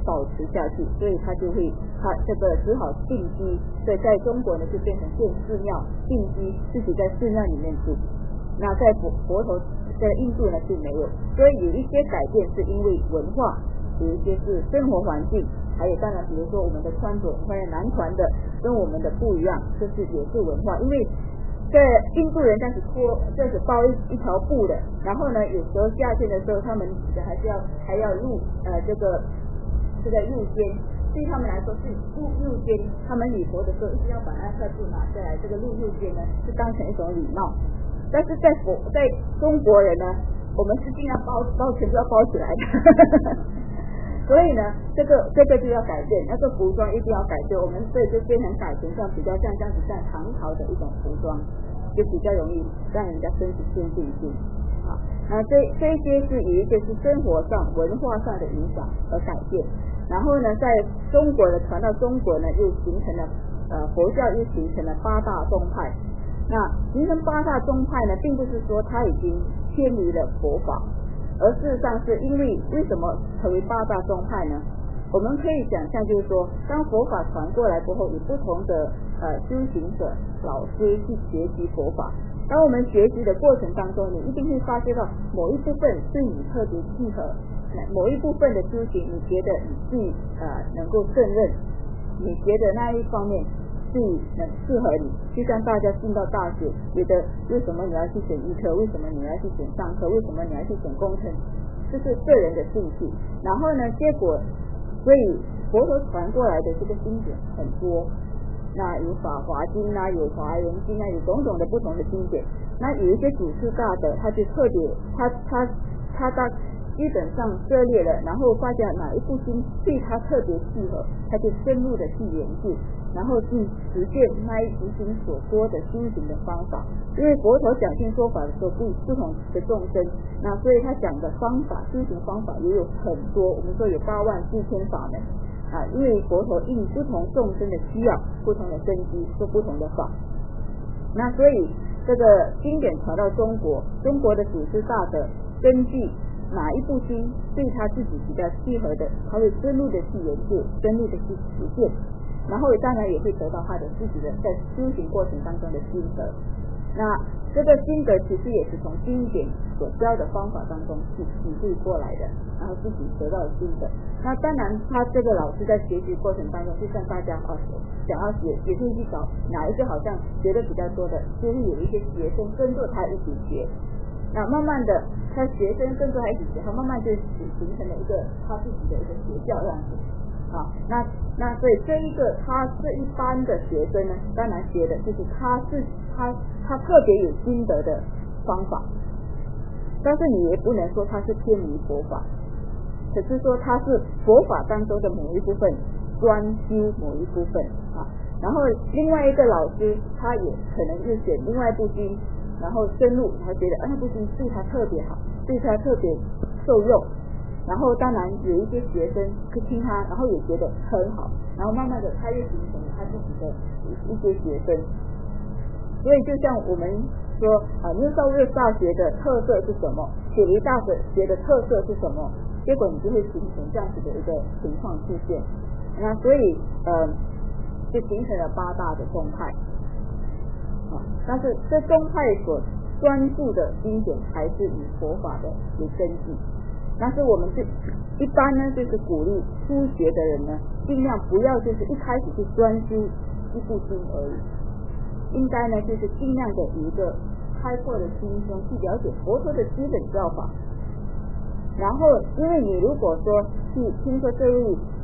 保持下去，所以他这个只好定居，所以在中国呢就变成建寺庙定居，自己在寺庙里面住。那在佛陀在印度呢就没有，所以有一些改变是因为文化，有一些是生活环境，还有当然比如说我们的穿着，或者男团的跟我们的不一样，这是也是文化，因为在印度人这样子包一条布的，然后呢有时候夏天的时候他们还要入这个入间，对他们来说是入间，他们礼佛的时候一定要把那块布拿下来，这个入间呢是当成一种礼貌。但是在中国人呢，我们是尽量全部要包起来的所以呢这个就要改变，那个服装一定要改变，我们所以就变成改成像比较像这样子像唐朝的一种服装，就比较容易让人家身体坚定性。好，那这些是有一些是生活上文化上的影响而改变，然后呢在中国呢传到中国呢又形成了佛教又形成了八大宗派。那形成八大宗派呢并不是说它已经偏离了佛法，而事实上是因为什么成为八大宗派呢？我们可以想象就是说当佛法传过来过后，有不同的修行者老师去学习佛法，当我们学习的过程当中，你一定会发现到某一部分对你特别契合，某一部分的修行你觉得你自己能够胜任，你觉得那一方面是能适合你，就像大家进到大学，觉得为什么你要去选医科，为什么你要去选商科，为什么你要去选工程，这是个人的兴趣。然后呢结果所以佛陀传过来的这个经典很多，那有法华经啊，有华严经啊，有种种的不同的经典。那有一些祖师大德他就特别他基本上涉猎了，然后发现哪一部经对他特别契合，他就深入的去研究，然后去实践那一部经所说的修行的方法。因为佛陀讲经说法的时候不同的众生，那所以他讲的方法修行方法也有很多，我们说有84000法门因为佛陀应不同众生的需要，不同的根基说不同的法。那所以这个经典传到中国的祖师大德根据哪一部经对他自己比较契合的，他会深入的去研究，深入的去实践，然后当然也会得到他的自己的在修行过程当中的心得。那这个心得其实也是从经典所教的方法当中去体会过来的，然后自己得到的心得。那当然他这个老师在学习过程当中，就像大家想要学也会去找哪一个好像学的比较多的，就是有一些学生跟着他一起学，那慢慢的他学生跟着他一起学，他慢慢就形成了一个他自己的一个学校这样子。好，那所以这一般的学生呢，当然学的就是他特别有心得的方法，但是你也不能说他是偏离佛法，只是说他是佛法当中的某一部分，专修某一部分然后另外一个老师他也可能就选另外一部经，然后深入，他觉得那部经对他特别好，对他特别受用，然后当然有一些学生去听他，然后也觉得很好，然后慢慢的他又形成他自己的一些学生。所以就像我们说New South Wales大学的特色是什么，雪梨大学的特色是什么，结果你就会形成这样子的一个情况出现。那所以就形成了8大的宗派但是这宗派所专注的经典还是以佛法的为根据。但是我们一般呢就是鼓励初学的人呢，尽量不要就是一开始就专修一部经而已，应该呢就是尽量的有一个开阔的心胸去了解佛陀的基本教法。然后因为你如果说去听说这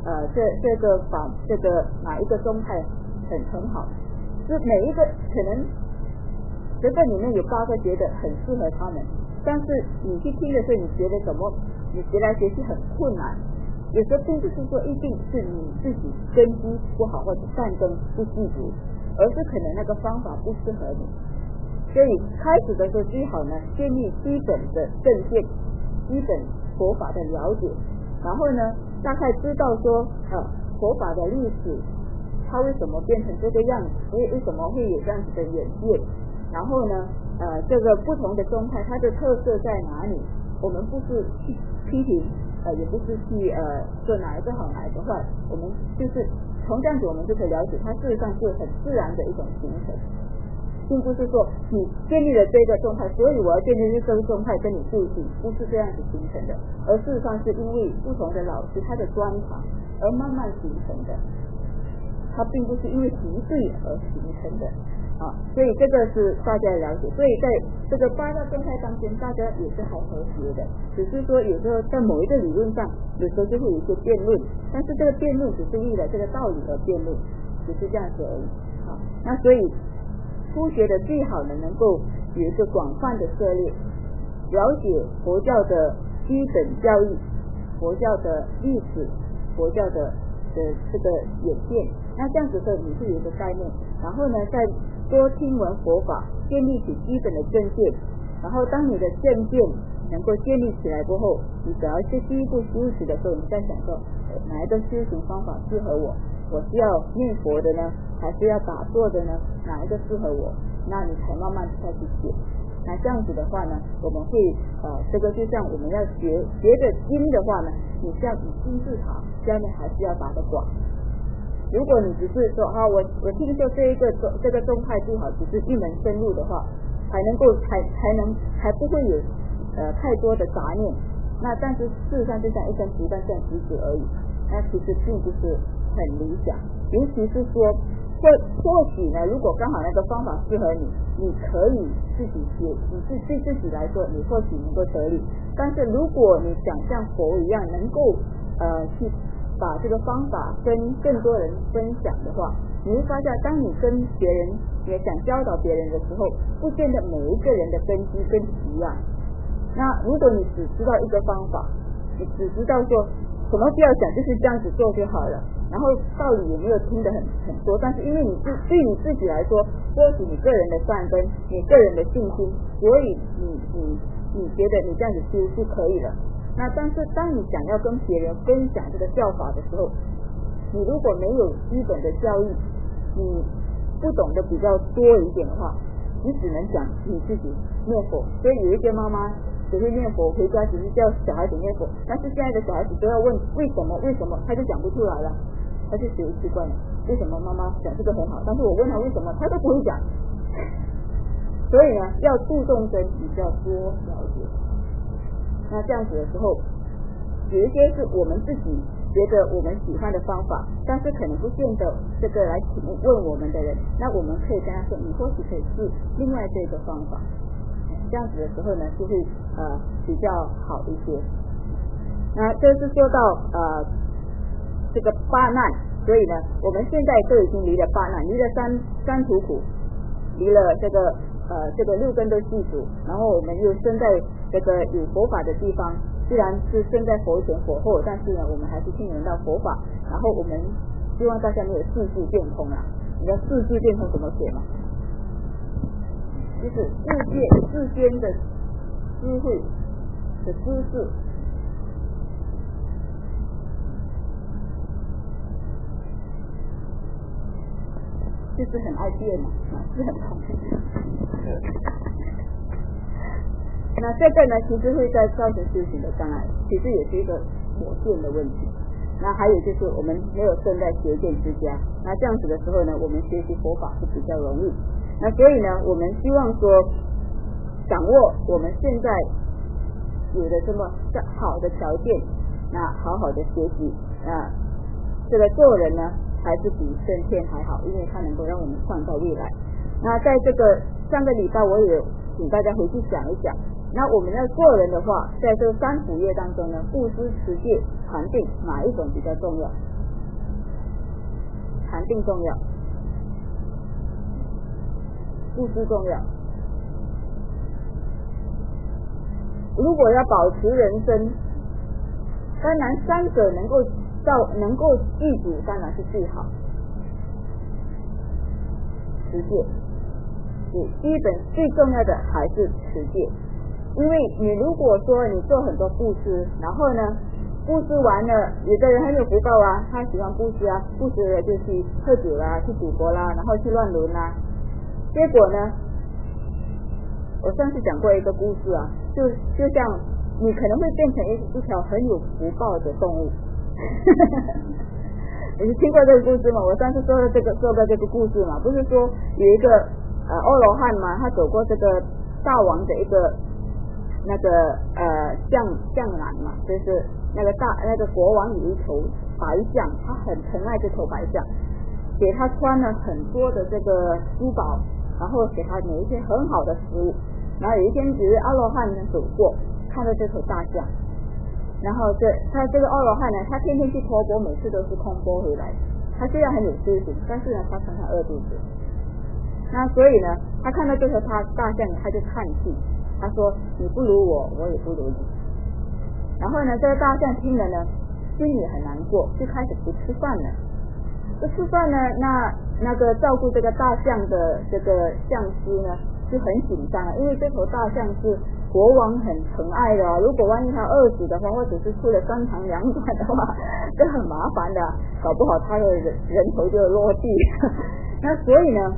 个哪一个宗派很好，就每一个可能这个里面有8个觉得很适合他们，但是你去听的时候你觉得什么，你学来学去很困难，有时候并不是说一定是你自己根基不好或者善根不具足，而是可能那个方法不适合你。所以开始的时候最好呢建立基本的正见，基本佛法的了解，然后呢大概知道说佛法的历史，它为什么变成这个样子，为什么会有这样子的演变，然后呢这个不同的宗派它的特色在哪里，我们不是去批评， 也不是去说哪一个好哪一个坏，我们就是从这样子我们就可以了解，它事实上是很自然的一种形成，并不是说你建立了这个宗派，所以我要建立这个宗派跟你对比，不是这样子形成的，而事实上是因为不同的老师他的专长而慢慢形成的，它并不是因为敌对而形成的所以这个是大家了解。所以在这个八大宗派当中，大家也是好和谐的，只是说有时候在某一个理论上，有时候就会有一些辩论，但是这个辩论只是为了这个道理而辩论，只是这样子而已那所以初学的最好呢，能够有一个广泛的涉猎，了解佛教的基本教义、佛教的历史、佛教的这个演变，那这样子的你是有一个概念，然后呢再多听闻佛法，建立起基本的正见，然后当你的正见能够建立起来过后，你只要是第一步修持的时候，你再想说哪一个修行方法适合我，我是要念佛的呢，还是要打坐的呢，哪一个适合我，那你才慢慢再去学。那这样子的话呢，我们会这个就像我们要学的经的话呢，你是要以心制塔，下面还是要打得广。如果你只是说我听说这个宗派最好，只是一门深入的话，还不会有太多的杂念。那但是事实上就像一根竹竿这样直指而已，那其实并不是很理想。尤其是说或许呢，如果刚好那个方法适合你，你可以自己学，你对自己来说你或许能够得力。但是如果你想像佛一样能够去把这个方法跟更多人分享的话，你会发现当你跟别人也想教导别人的时候，不见得每一个人的根基跟你一样。那如果你只知道一个方法，你只知道说什么不要想，就是这样子做就好了，然后道理也没有听得很多，但是因为对你自己来说，或许你个人的善根，你个人的信心，所以你觉得你这样子修是可以了。那但是当你想要跟别人分享这个教法的时候，你如果没有基本的教育，你不懂得比较多一点的话，你只能讲你自己念佛。所以有一些妈妈只会念佛，回家只是叫小孩子念佛，但是现在的小孩子都要问为什么，他就讲不出来了，他就学习惯了。为什么妈妈讲这个很好，但是我问他为什么，他都不会讲。所以呢，要度众生，你就要多了解。那这样子的时候，有一些是我们自己觉得我们喜欢的方法，但是可能不见得这个来请问我们的人，那我们可以跟他说，你或许可以试另外这个方法。这样子的时候呢，就会比较好一些。那这是说到这个八难，所以呢，我们现在都已经离了八难，离了三途苦，离了这个六根都具足，然后我们又生在这个有佛法的地方，虽然是生在佛前佛后，但是呢，我们还是听闻到佛法，然后我们希望大家没有四智变通啊。你知道四智变通怎么写吗？就是世间的智慧的知识，就是很爱变嘛，是很聪明。那这个呢，其实会在造成修行的障碍，其实也是一个所见的问题。那还有就是我们没有生在邪见之家，那这样子的时候呢，我们学习佛法是比较容易。那所以呢，我们希望说掌握我们现在有的这么好的条件，那好好的学习这个做人呢还是比升天还好，因为它能够让我们创造未来。那在这个上个礼拜我也请大家回去想一想，那我们要做人的话，在这个三福业当中呢，布施、持戒、禅定，哪一种比较重要？禅定重要，布施重要。如果要保持人生，当然三者能够记住，当然是最好。持戒，基本最重要的还是持戒，因为你如果说你做很多布施，然后呢布施完了，有的人很有福报啊，他喜欢布施啊，布施了就去喝酒啦，去赌博啦，然后去乱伦啦，结果呢，我上次讲过一个故事啊，就像你可能会变成一条很有福报的动物。你是听过这个故事吗？我上次说过这个故事嘛，不是说有一个欧罗汉嘛，他走过这个大王的一个那个象栏嘛，就是那个国王有一头白象，他很疼爱这头白象，给他穿了很多的这个珠宝，然后给他每一天很好的食物。然后有一天只是阿罗汉呢走过，看到这头大象，然后他这个阿罗汉呢，他天天去托钵，每次都是空钵回来。他虽然很有修行，但是呢他常常饿肚子。那所以呢，他看到这头大象，他就叹气，他说你不如我，我也不如你。然后呢，这个大象听了呢，心里很难过，就开始不吃饭了。不吃饭呢，那个照顾这个大象的这个象师呢就很紧张了，因为这头大象是国王很疼爱的，如果万一他饿死的话，或者是出了三长两短的话，就很麻烦的，搞不好他的人头就落地。那所以呢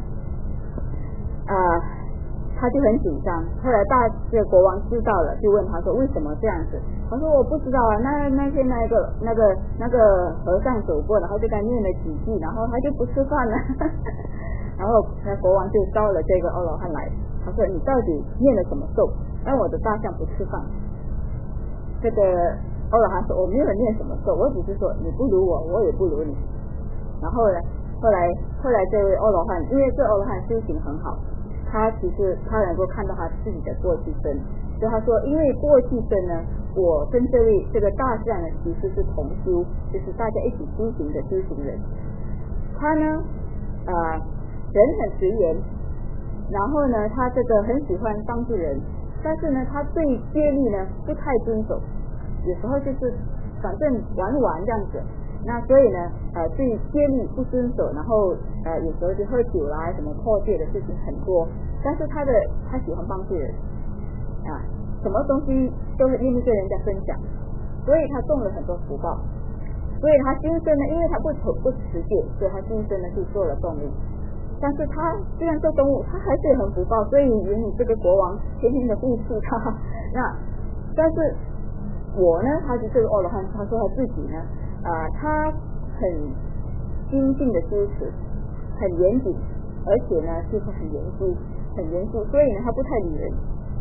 他就很紧张。后来这个国王知道了，就问他说为什么这样子。他说我不知道啊，那天那个和尚走过了，他就跟他念了几句，然后他就不吃饭了。然后那国王就招了这个欧罗汉来，他说你到底念了什么咒让我的大象不吃饭？这个欧罗汉说我没有念什么咒，我只是说你不如我，我也不如你。然后呢，后来这位欧罗汉，因为这欧罗汉修行很好，他其实他能够看到他自己的过去生，所以他说因为过去生呢，我跟这个大象呢其实是同修，就是大家一起修行的修行人。他呢人很随缘，然后呢他这个很喜欢帮助人，但是呢他对戒律呢不太遵守，有时候就是反正玩这样子。那所以呢对戒律不遵守，然后有时候就喝酒啦，什么破戒的事情很多。但是他喜欢帮助人什么东西都是愿意跟人家分享，所以他种了很多福报。所以他今生呢，因为他不持戒，所以他今生呢就做了动物。但是他虽然做动物，他还是很福报，所以引你这个国王天天的护持他。但是我呢，他就这个欧罗汉，他说他自己呢他很精进的修持，很严谨，而且呢就是很严肃，所以呢他不太理人，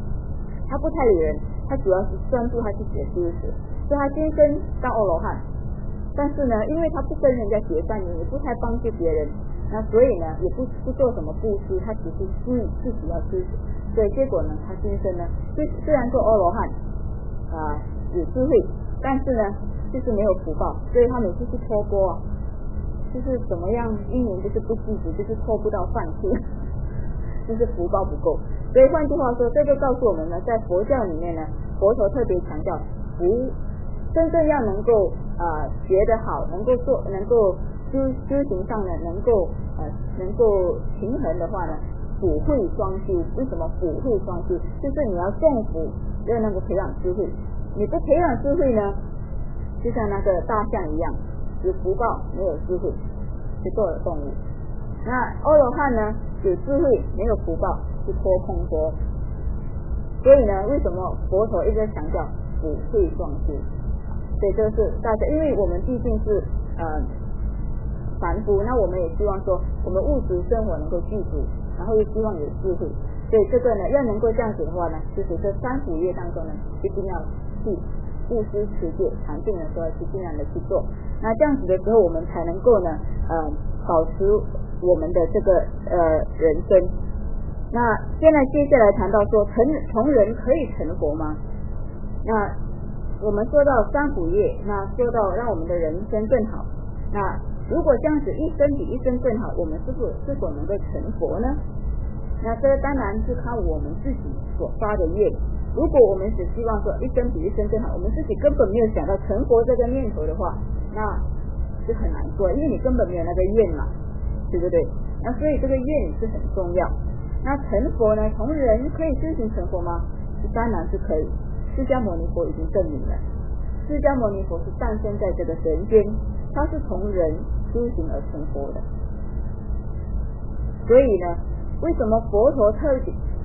他主要是专注他自己的修持。所以他今生当欧罗汉，但是呢因为他不跟人家结善缘，也不太帮助别人，那所以呢也不做什么布施，他只是自己要修持。所以结果呢他今生呢虽然做欧罗汉有智慧，但是呢就是没有福报，所以他每次去托钵就是怎么样因缘就是不积极，就是托不到饭吃，就是福报不够。所以换句话说，这就告诉我们呢，在佛教里面呢，佛陀特别强调真正要能够学得好，能够修行上呢能够平衡的话呢，福慧双修。为什么福慧双修？就是你要种福，要能够培养智慧。你不培养智慧呢，就像那个大象一样，有福报没有智慧，就做了动物。那欧罗汉呢，有智慧没有福报，是托空钵。所以呢，为什么佛陀一直强调福慧双修？所以这是大家，因为我们毕竟是凡夫，那我们也希望说我们物质生活能够具足，然后又希望有智慧。所以这个呢，要能够这样子的话呢，就是这三福业当中呢，一定要去布施持戒，禅定的时候去尽量的去做。那这样子的时候，我们才能够呢保持我们的这个人生。那现在接下来谈到说从人可以成佛吗？那我们说到三福业，那说到让我们的人生更好，那如果这样子一生比一生更好，我们是否能够成佛呢？那这当然是看我们自己所发的愿。如果我们只希望说一生比一生更好，我们自己根本没有想到成佛这个念头的话，那就很难做，因为你根本没有那个愿嘛，对不对？那所以这个愿是很重要。那成佛呢，从人可以修行成佛吗？当然是可以。释迦牟尼佛已经证明了，释迦牟尼佛是诞生在这个人间，他是从人修行而成佛的。所以呢，为什么佛陀特别是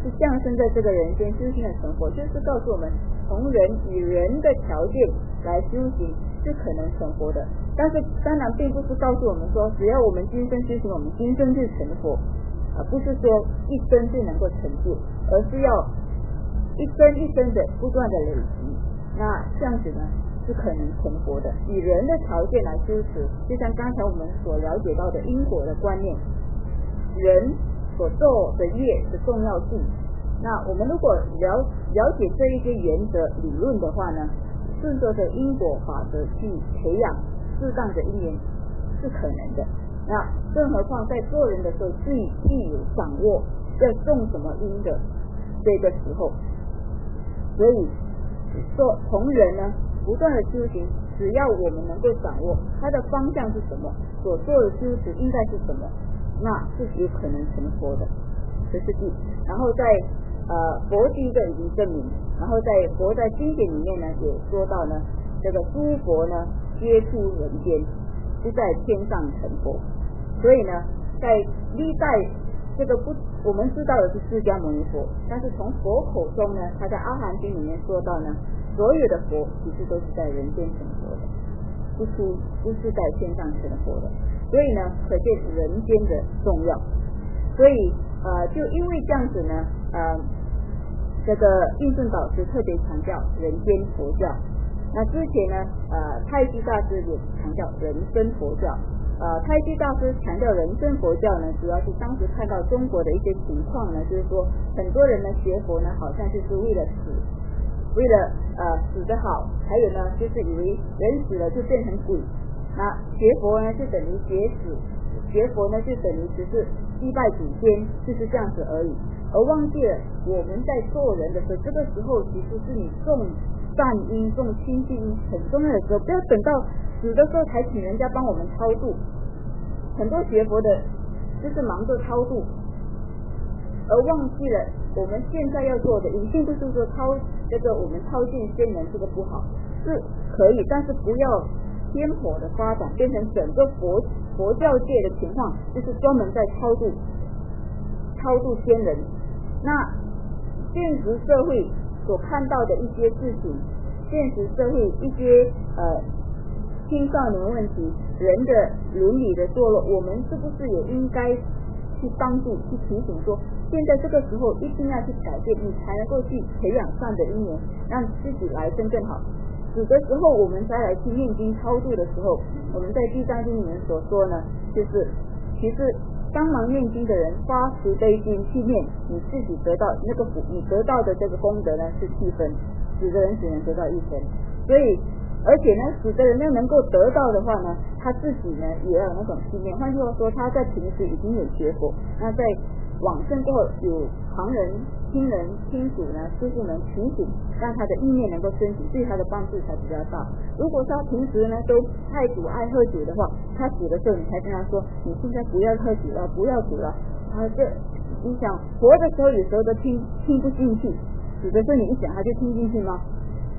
是降生在这个人间修行的成佛，就是告诉我们从人以人的条件来修行是可能成佛的。但是当然并不是告诉我们说只要我们今生修行，我们今生就成佛，不是说一生就能够成就，而是要一生一生的不断的累积，那这样子呢是可能成佛的。以人的条件来修持，就像刚才我们所了解到的因果的观念，人所做的业的重要性，那我们如果了解这一些原则理论的话呢，顺着的因果法则去培养适当的因缘是可能的。那更何况在做人的时候具有掌握要种什么因的这个时候，所以说从人呢不断的修行，只要我们能够掌握它的方向是什么，所做的修持应该是什么，那是有可能成佛的，这是第。然后在佛经这已经证明，然后佛在经典里面呢也说到呢，这个诸佛呢皆出人间，是在天上成佛。所以呢在历代这个我们知道的是释迦牟尼佛，但是从佛口中呢，他在阿含经里面说到呢，所有的佛其实都是在人间成佛的，不是在天上成佛的。所以呢可见人间的重要。所以就因为这样子呢这个印顺导师特别强调人间佛教。那之前呢太虚大师也强调人生佛教。太虚大师强调人生佛教呢，主要是当时看到中国的一些情况呢，就是说很多人呢学佛呢好像就是为了死，为了死得好，还有呢就是以为人死了就变成鬼，那学佛呢就等于学死，学佛呢就等于只是祭拜祖先，就是这样子而已，而忘记了我们在做人的时候，这个时候其实是你种善因种清净因很重要的时候，不要等到死的时候才请人家帮我们超度。很多学佛的就是忙着超度，而忘记了我们现在要做的因，并不是说这个我们超荐仙人这个不好，是可以，但是不要偏颇的发展，变成整个佛教界的情况，就是专门在超度仙人。那现实社会所看到的一些事情，现实社会一些青少年问题，人的伦理的堕落，我们是不是也应该去帮助去提醒说，现在这个时候一定要去改变，你才能够去培养善的因缘，让自己来生更好。死的时候我们再来去念经超度的时候，我们在地藏经里面所说呢，就是其实帮忙念经的人发慈悲心去念，你自己得到那个你得到的这个功德呢是7分，死的人只能得到1分。所以而且呢死的人要能够得到的话呢，他自己呢也要有那种信念。换句话说，他在平时已经有学佛，那在往生过后有旁人亲属呢师父们提醒，让他的意念能够升起，对他的帮助才比较大。如果他平时呢都太赌爱喝酒的话，他死的时候你才跟他说你现在不要喝酒了，不要赌了，你想活的时候有时候都听不进去，死的时候你一讲他就听进去吗？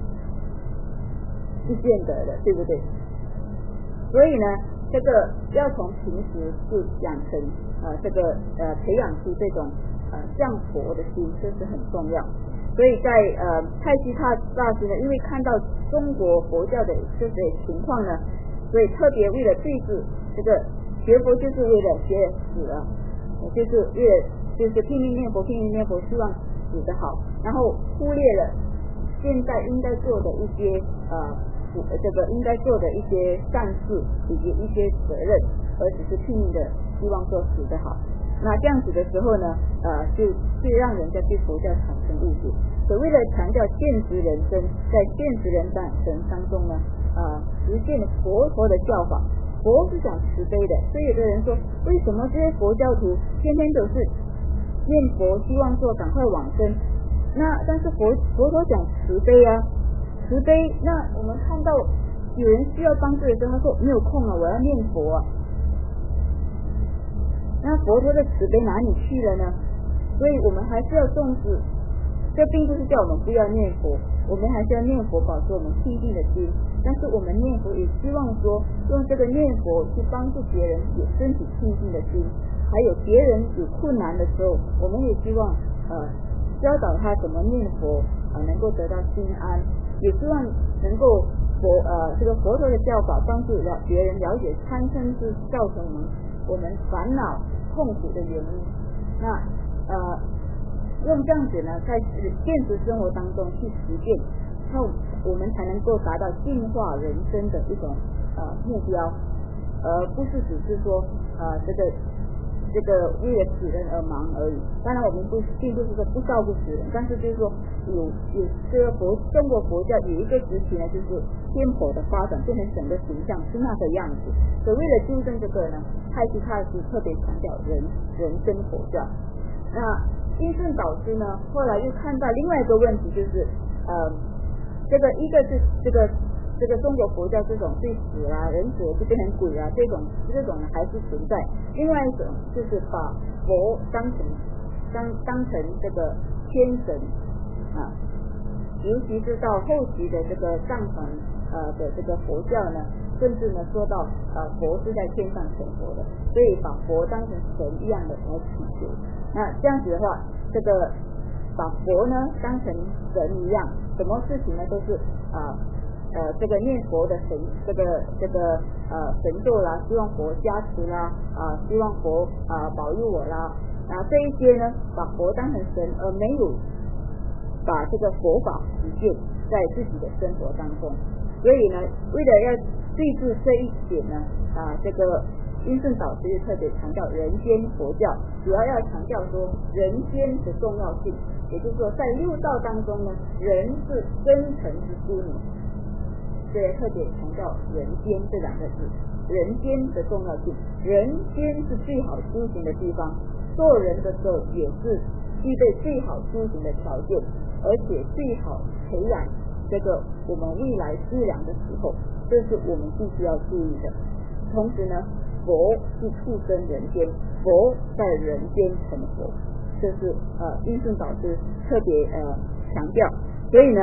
是见得的，对不对？所以呢这个要从平时就养成这个培养出这种向佛的心，这是很重要。所以在太虚大师呢，因为看到中国佛教的这些情况呢，所以特别为了对治这个学佛就是为了学死了，就是拼命念佛，希望死得好，然后忽略了现在应该做的一些这个应该做的一些善事以及一些责任，而只是拼命的希望做死得好。那这样子的时候呢就会让人家对佛教产生误解。所以为了强调现实人生，在现实人生当中呢实现佛陀的教法，佛是讲慈悲的。所以有的人说，为什么这些佛教徒天天都是念佛希望说赶快往生，那但是佛陀讲慈悲啊，慈悲，那我们看到有人需要帮助的时候，他说没有空啊，我要念佛啊。那佛陀的慈悲哪里去了呢？所以我们还是要重视，这并不是叫我们不要念佛，我们还是要念佛，保持我们清净的心。但是我们念佛也希望说，用这个念佛去帮助别人也升起清净的心， 还有别人有困难的时候，我们也希望教导他怎么念佛能够得到心安，也希望能够这个佛陀的教法帮助别人了解贪嗔是造成我们烦恼痛苦的原因。那用这样子呢，在现实生活当中去实践，那我们才能够达到净化人生的一种目标，而不是只是说这个为了死人而忙而已。当然我们并不是说不照顾死人，但是就是说有这个中国佛教有一个时期呢，就是偏颇的发展，变成整个形象是那个样子。所以为了纠正这个呢，太虚大师特别强调人生佛教。那印顺导师呢，后来又看到另外一个问题，就是这个一个是这个中国佛教这种对死啊人死就变成鬼啊这种呢还是存在。另外一种就是把佛当成这个天神尤其是到后期的这个藏传的这个佛教呢，甚至呢说到佛是在天上成佛的，所以把佛当成神一样的来祈求。那这样子的话，这个把佛呢当成神一样，什么事情呢都是这个念佛的神，这个神咒啦，希望佛加持啦，希望佛保佑我啦，这一些呢把佛当成神，而没有把这个佛法实践在自己的生活当中。所以呢，为了要对治这一点呢，这个印顺导师特别强调人间佛教，主要要强调说人间的重要性，也就是说在六道当中呢，人是根尘之殊女，所以特别强调人间这两个字，人间的重要性。人间是最好修行的地方，做人的时候也是具备最好修行的条件，而且最好培养这个我们未来资粮的时候，这是我们必须要注意的。同时呢，佛是畜生人间，佛在人间成佛，这是印顺导师特别强调。所以呢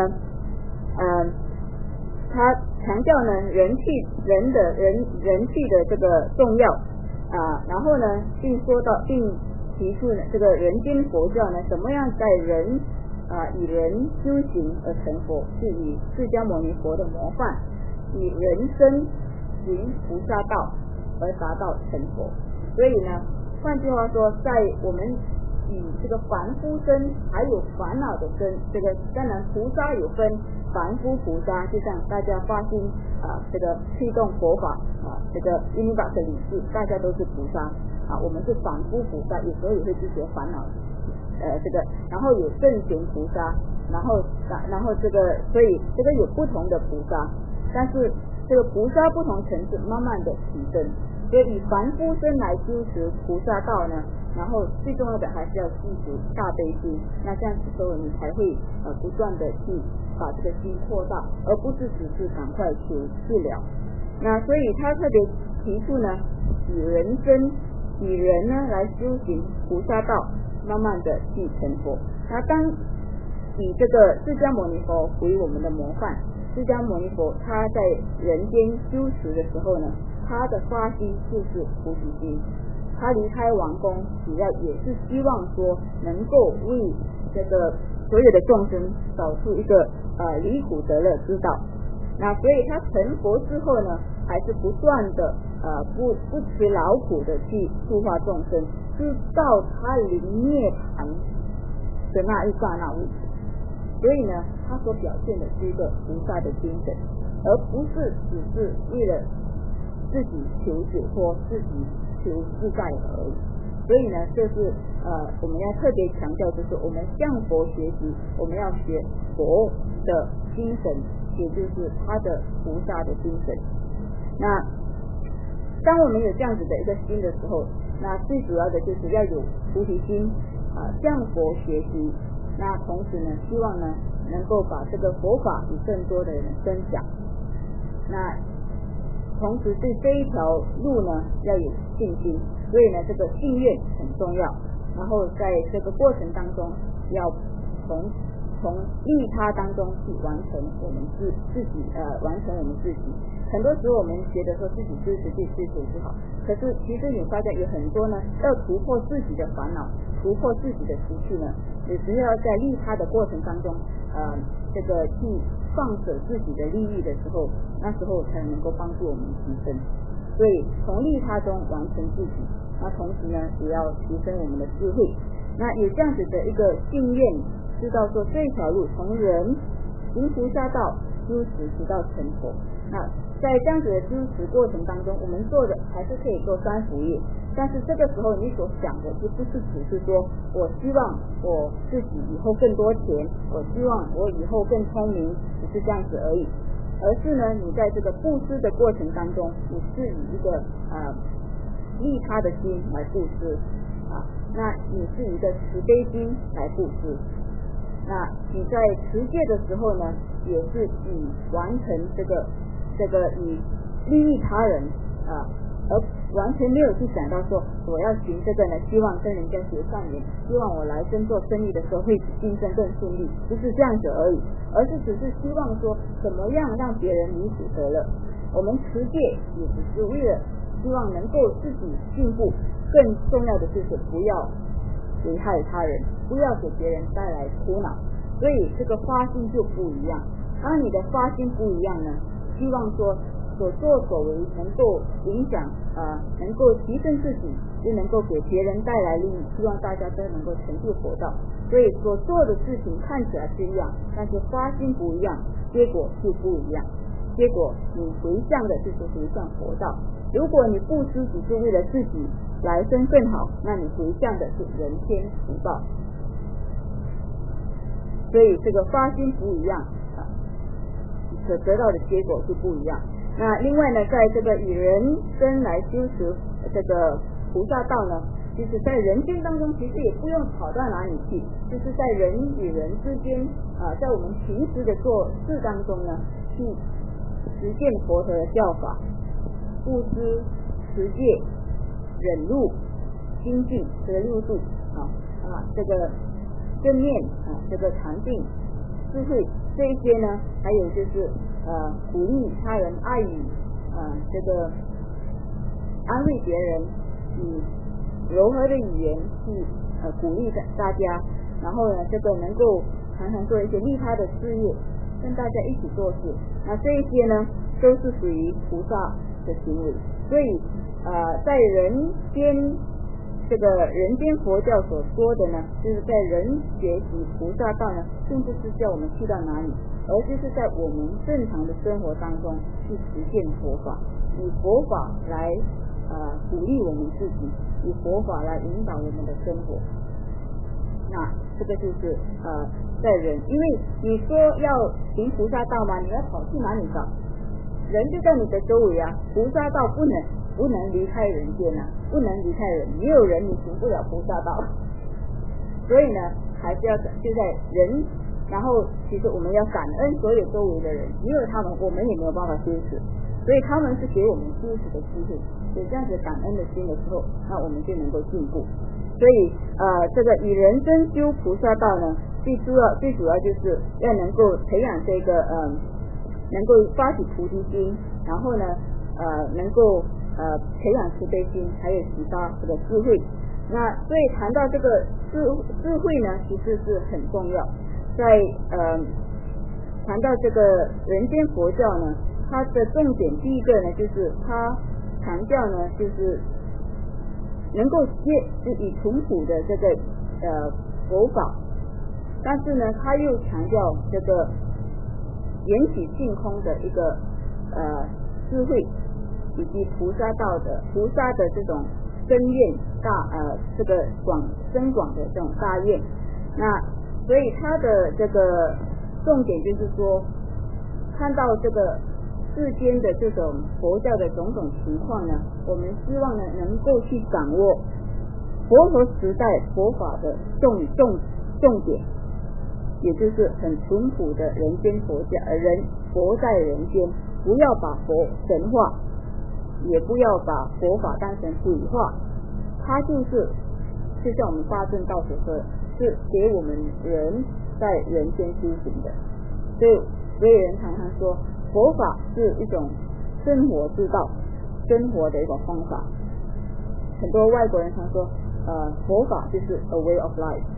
他强调呢人气的这个重要然后呢并提出呢这个人间佛教呢怎么样在以人修行而成佛，是以释迦牟尼佛的模范，以人生行菩萨道而达到成佛。所以呢，换句话说，在我们以这个凡夫身还有烦恼的身，这个当然菩萨有分凡夫菩萨，就像大家发心这个推动佛法这个因法的理事，大家都是菩萨我们是凡夫菩萨，有时候也会去学烦恼这个，然后有正贤菩萨，然后这个，所以这个有不同的菩萨，但是这个菩萨不同层次慢慢的提升，所以以凡夫身来修持菩萨道呢，然后最重要的还是要记住大悲心，那这样子之后你才会不断的去把这个心扩大，而不是只是赶快求治疗。那所以他特别提出呢，以人呢来修行菩萨道，慢慢的去成佛。那当以这个释迦牟尼佛为我们的模范，释迦牟尼佛他在人间修持的时候呢，他的发心就是菩提心，他离开王宫主要也是希望说能够为这个所有的众生找出一个离苦得乐之道。那所以他成佛之后呢，还是不断的不辞劳苦的去度化众生，直到他临涅槃的那一刹那为止。所以呢，他所表现的是一个菩萨的精神，而不是只是为了自己求解脱、自己求自在而已。所以呢，这是我们要特别强调，就是我们向佛学习，我们要学佛的精神，也就是他的菩萨的精神。那当我们有这样子的一个心的时候，那最主要的就是要有菩提心向佛学习。那同时呢，希望呢能够把这个佛法与更多的人分享。那同时对这一条路呢要有信心，所以呢这个信愿很重要。然后在这个过程当中，要从利他当中去完成我们自己完成我们自己。 很多时候我们觉得说自己支持就好，可是其实你发现有很多呢，要突破自己的烦恼，突破自己的失去呢，也只要在利他的过程当中，这个去放舍自己的利益的时候，那时候才能够帮助我们提升。所以从利他中完成自己，那同时呢，也要提升我们的智慧。那有这样子的一个信念，知道说这条路从人行菩萨道修持直到成佛。那在这样子的修持过程当中，我们做的还是可以做三福业，但是这个时候你所想的就不是只是说我希望我自己以后更多钱，我希望我以后更聪明，只是这样子而已，而是呢，你在这个布施的过程当中，你是以一个利他的心来布施那你是一个慈悲心来布施。那你在持戒的时候呢，也是以完成这个以利益他人而完全没有去想到说我要行这个呢，希望跟人家结善缘，希望我来生做生意的时候会竞争更顺利，不是这样子而已，而是只是希望说怎么样让别人离苦得乐。我们持戒也只是为了希望能够自己进步，更重要的就是不要危害他人，不要给别人带来苦恼。所以这个发心就不一样。当你的发心不一样呢，希望说所作所为能够影响能够提升自己，又能够给别人带来利益，希望大家都能够成就佛道。所以所做的事情看起来是一样，但是发心不一样，结果就不一样。结果你回向的就是回向佛道。如果你布施只是为了自己来生更好，那你回向的是人天福报。所以这个发心不一样所得到的结果就不一样。那另外呢，在这个以人身来修持这个菩萨道呢，就是在人间当中其实也不用跑到哪里去，就是在人与人之间在我们平时的做事当中呢，去实践佛陀的教法，布施、持戒、忍辱、精进这个六度这个正念这个禅定、智慧这一些呢，还有就是鼓励他人，爱语这个安慰别人，以柔和的语言去鼓励大家，然后呢这个能够常常做一些利他的事业，跟大家一起做事，那这一些呢都是属于菩萨的行为。所以在人间这个人间佛教所说的呢，就是在人学习菩萨道呢，并不是叫我们去到哪里，而就是在我们正常的生活当中去实践佛法，以佛法来鼓励我们自己，以佛法来引导我们的生活。那这个就是在人，因为你说要行菩萨道嘛，你要跑去哪里找？人就在你的周围菩萨道不能离开人间不能离开人，没有人你行不了菩萨道。所以呢，还是要就在人，然后其实我们要感恩所有周围的人，没有他们我们也没有办法修持，所以他们是给我们修持的机会。所以这样子感恩的心的时候，那我们就能够进步。所以这个以人身修菩萨道呢，最主要就是要能够培养这个能够发起菩提心，然后呢能够培养慈悲心，还有启发这个智慧。那所以谈到这个智慧呢，其实是很重要。在谈到这个人间佛教呢，它的重点第一个呢，就是它强调呢，就是能够以淳朴的这个佛法，但是呢，它又强调这个缘起性空的一个智慧，以及菩萨的这种深愿这个深广的这种大愿。那所以它的这个重点就是说，看到这个世间的这种佛教的种种情况呢，我们希望呢能够去掌握佛陀时代佛法的重点，也就是很淳朴的人间佛教，佛在人间，不要把佛神化，也不要把佛法当成鬼化，它就像我们大正道所说的，是给我们人在人间修行的。所以人常常说佛法是一种生活之道，生活的一个方法。很多外国人常说佛法就是 a way of life，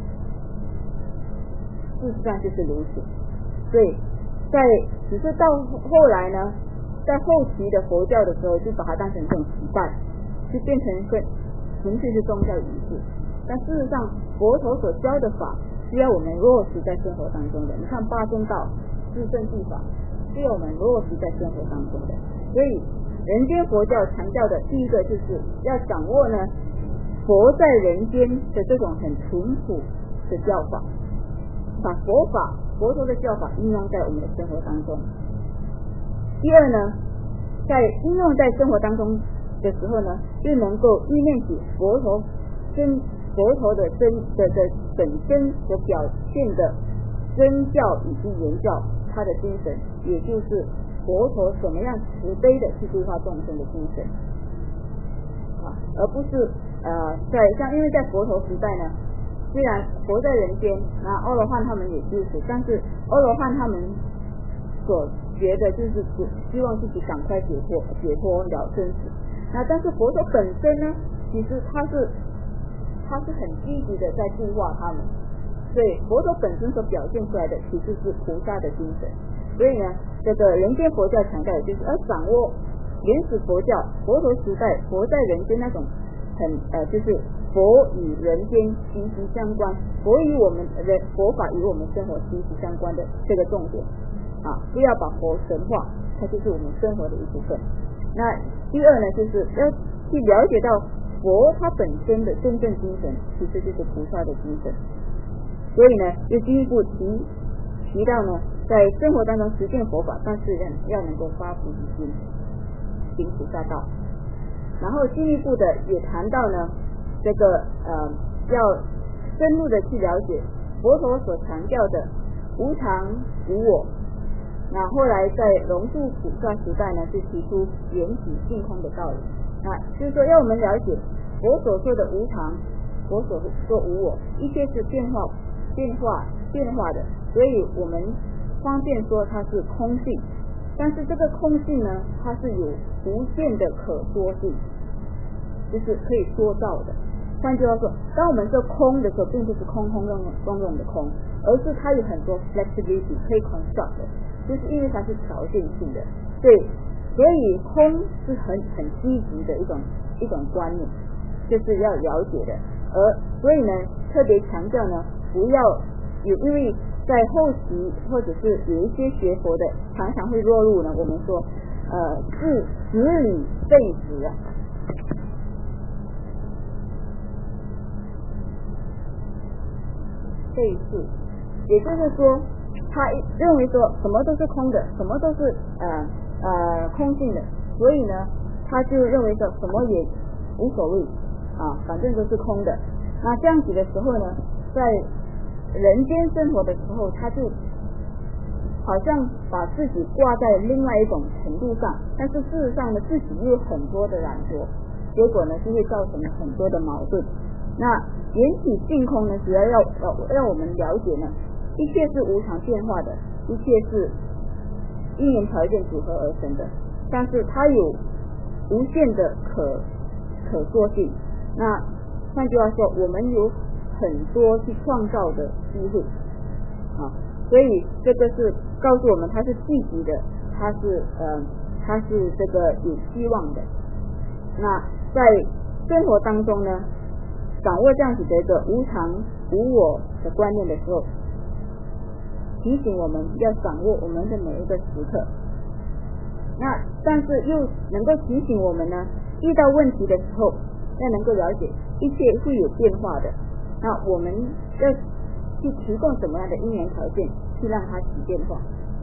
事实上就是如此。所以只是到后来呢，在后期的佛教的时候，就把它当成一种习惯，就变成一个纯粹是宗教仪式。但事实上佛陀所教的法需要我们落实在生活当中的。你看八正道、四圣谛法需要我们落实在生活当中的。所以人间佛教强调的第一个就是要掌握呢佛在人间的这种很淳朴的教法，把佛陀的教法应用在我们的生活当中。第二呢，在应用在生活当中的时候呢，又能够意念起佛陀的本身所表现的真教以及言教他的精神，也就是佛陀怎么样慈悲的去度化众生的精神而不是因为在佛陀时代呢，虽然活在人间，那阿罗汉他们也就是，但是阿罗汉他们所觉得就是希望自己赶快解脱了生死。那但是佛陀本身呢，其实他是很积极的在度化他们，所以佛陀本身所表现出来的其实是菩萨的精神。所以呢，这个人间佛教强调的就是要掌握原始佛教佛陀时代佛在人间那种就是佛与人间息息相关，佛法与我们生活息息相关的这个重点不要把佛神化，它就是我们生活的一部分。那第二呢，就是要去了解到佛他本身的真正精神其实就是菩萨的精神。所以呢，又进一步提到呢，在生活当中实践佛法，但是要能够发菩提心，行菩萨道。然后进一步的也谈到呢，这个要深入的去了解佛陀所强调的无常无我。那后来在龙树菩萨时代呢，是提出缘起性空的道理。那就是说要我们了解佛所说的无常，佛所说无我，一切是变化的，所以我们方便说它是空性。但是这个空性呢，它是有无限的可说性，就是可以说造的。换句话说，当我们说空的时候，并不是空空洞洞的空，而是它有很多 flexibility 可以 construct 的，就是因为它是条件性的。对，所以空是很积极的一种观念，就是要了解的。所以呢，特别强调呢，不要因为在后期或者是有一些学佛的常常会落入呢，我们说子理废止废事，也就是说他认为说什么都是空的，什么都是空性的，所以呢他就认为说什么也无所谓反正都是空的。那这样子的时候呢，在人间生活的时候，他就好像把自己挂在另外一种程度上，但是事实上呢，自己又有很多的懒惰，结果呢就会造成很多的矛盾。那缘起性空呢，主要让我们了解呢，一切是无常变化的，一切是因缘条件组合而成的，但是它有无限的可塑性。那换句话说，我们有很多去创造的机会所以这个是告诉我们它是积极的，它是这个有希望的。那在生活当中呢，掌握这样子的一个无常无我的观念的时候，提醒我们要掌握我们的每一个时刻。那但是又能够提醒我们呢，遇到问题的时候要能够了解一切会有变化的，那我们要去提供什么样的因缘条件去让它起变化。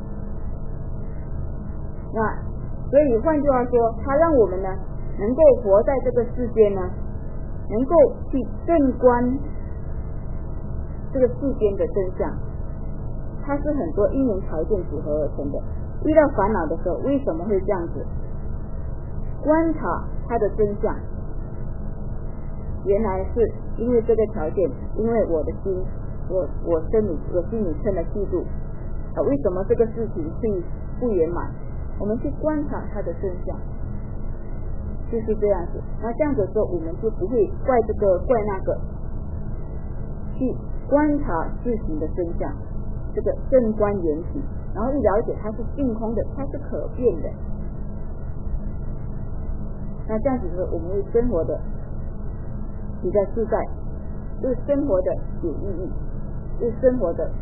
那所以换句话说，它让我们呢能够活在这个世间呢，能够去正观这个世间的真相，它是很多因缘条件组合而成的。遇到烦恼的时候，为什么会这样子？观察它的真相，原来是因为这个条件，因为我的心，我心里生了嫉妒为什么这个事情会不圆满？ 我们去观察它的真相，就是这样子。那这样子的时候，我们就不会怪这个怪那个，去观察事情的真相，这个正观缘起，然后一了解它是净空的，它是可变的。那这样子的时候，我们会生活的比较自在，就是生活的有意义，就是生活的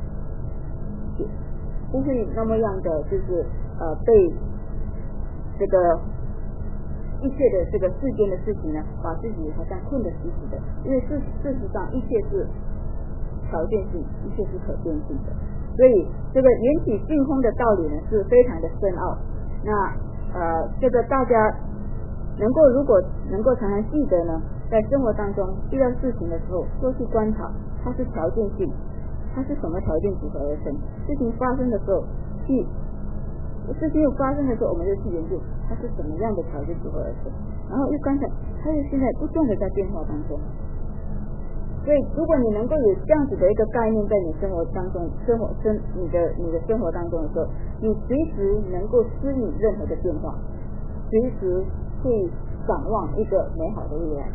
不会那么样的就是被这个一切的这个世间的事情呢，把自己好像困得死死的。因为事实上一切是条件性，一切是可变性的，所以这个缘起净空的道理呢是非常的深奥。那这个大家如果能够常常记得呢，在生活当中遇到事情的时候，多去观察它是条件性，它是什么条件组合而成。事情发生的时候，事情有发生的时候，我们就去研究它是什么样的条件组合而成，然后又观察它又现在不断的在变化当中。所以如果你能够有这样子的一个概念在你生活当中，你的生活当中的时候，你随时能够适应任何的变化，随时会展望一个美好的未来。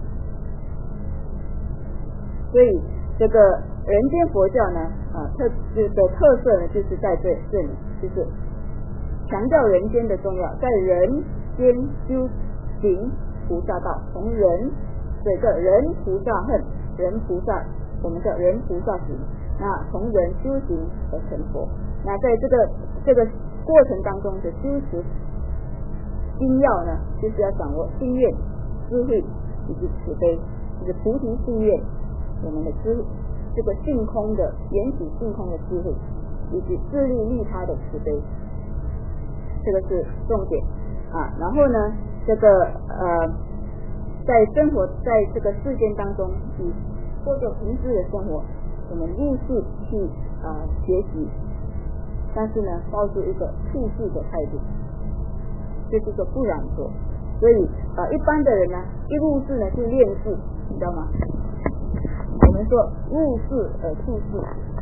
所以这个人间佛教呢特色呢就是在这里，就是强调人间的重要，在人间修行菩萨道，从人这个人菩萨恨，人菩萨我们叫人菩萨行，那从人修行而成佛。那在这个过程当中的修持精要呢，就是要掌握心愿、智慧以及慈悲，就是菩提心愿，我们的这个性空的缘起性空的智慧，以及自利利他的慈悲，这个是重点啊。然后呢，这个在生活在这个世间当中，以过着平质的生活，我们入世去学习，但是呢，抱住一个处世的态度，就是说不染着。所以一般的人呢，一入世呢就恋世，你知道吗？我们说入世而处世，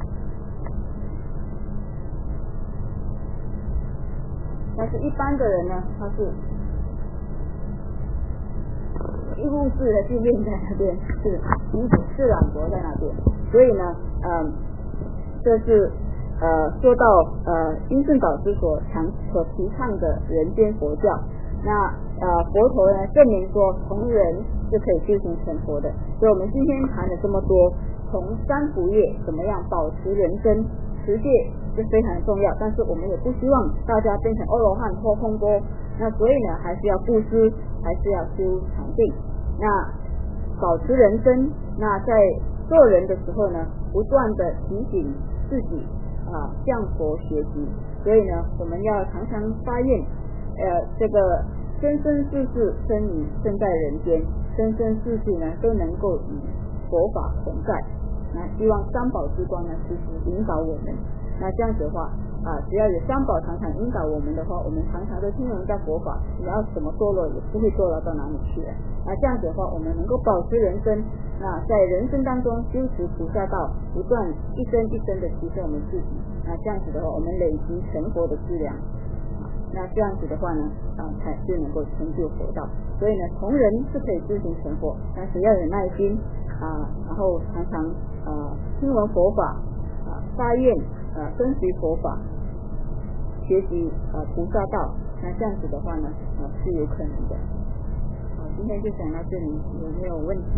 但是一般的人呢，他是一入世呢就恋在那边，是染着在那边。所以呢，这是说到英顺导师所提倡的人间佛教。那佛陀呢证明说从人是可以修行成佛的。所以我们今天谈了这么多，从三福业怎么样保持人身持戒是非常重要，但是我们也不希望大家变成阿罗汉或空波。那所以呢，还是要布施，还是要修禅定。那保持人身，那在做人的时候呢，不断的提醒自己向佛学习。所以呢，我们要常常发愿，这个生生世世生在人间，生生世世呢都能够与佛法同在。那希望三宝之光呢时时引导我们。那这样子的话只要有三宝常常引导我们的话，我们常常都听人家佛法，只要怎么堕落也不会堕落到哪里去了。那这样子的话，我们能够保持人生，那在人生当中修持菩萨道，不断一生一生的提升我们自己。那这样子的话，我们累积成佛的资粮。那这样子的话呢，才就能够成就佛道。所以呢，从人是可以自行成佛，但是要有耐心然后常常听闻佛法发愿跟随佛法，学习菩萨道。那这样子的话呢是有可能的。好，今天就讲到这里，有没有问题？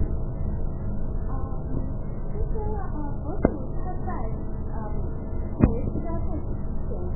就是佛祖他在每一次要开始之前，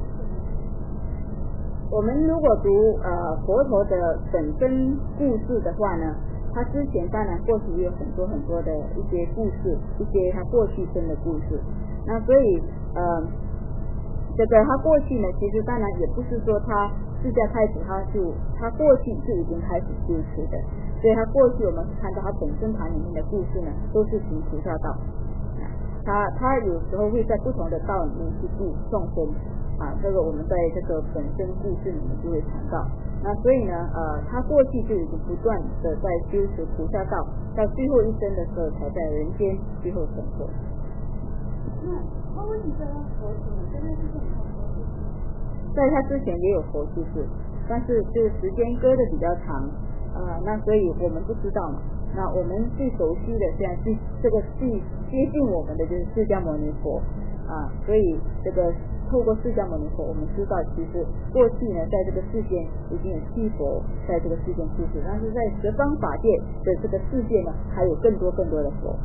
我们如果读佛陀的本身故事的话呢，他之前当然过去有很多很多的一些故事，一些他过去生的故事。那所以这个他过去呢，其实当然也不是说他自家开始他过去就已经开始修持的，所以他过去我们看到他本身堂里面的故事呢，都是行菩萨道。他有时候会在不同的道里面去度众生这个我们在这个本身故事里面就会谈到。那所以呢他过去就已经不断的在修持菩萨道，到最后一生的时候才在人间最后成佛。 那他为什么要佛祖呢？真的是很好在他之前也有佛去世，但是就是时间隔得比较长，那所以我们不知道嘛。那我们最熟悉的现在这个最接近我们的就是释迦牟尼佛所以这个透过释迦牟尼佛，我们知道其实过去呢，在这个世间已经有7佛在这个世间去世，但是在十方法界的这个世界呢，还有更多的佛。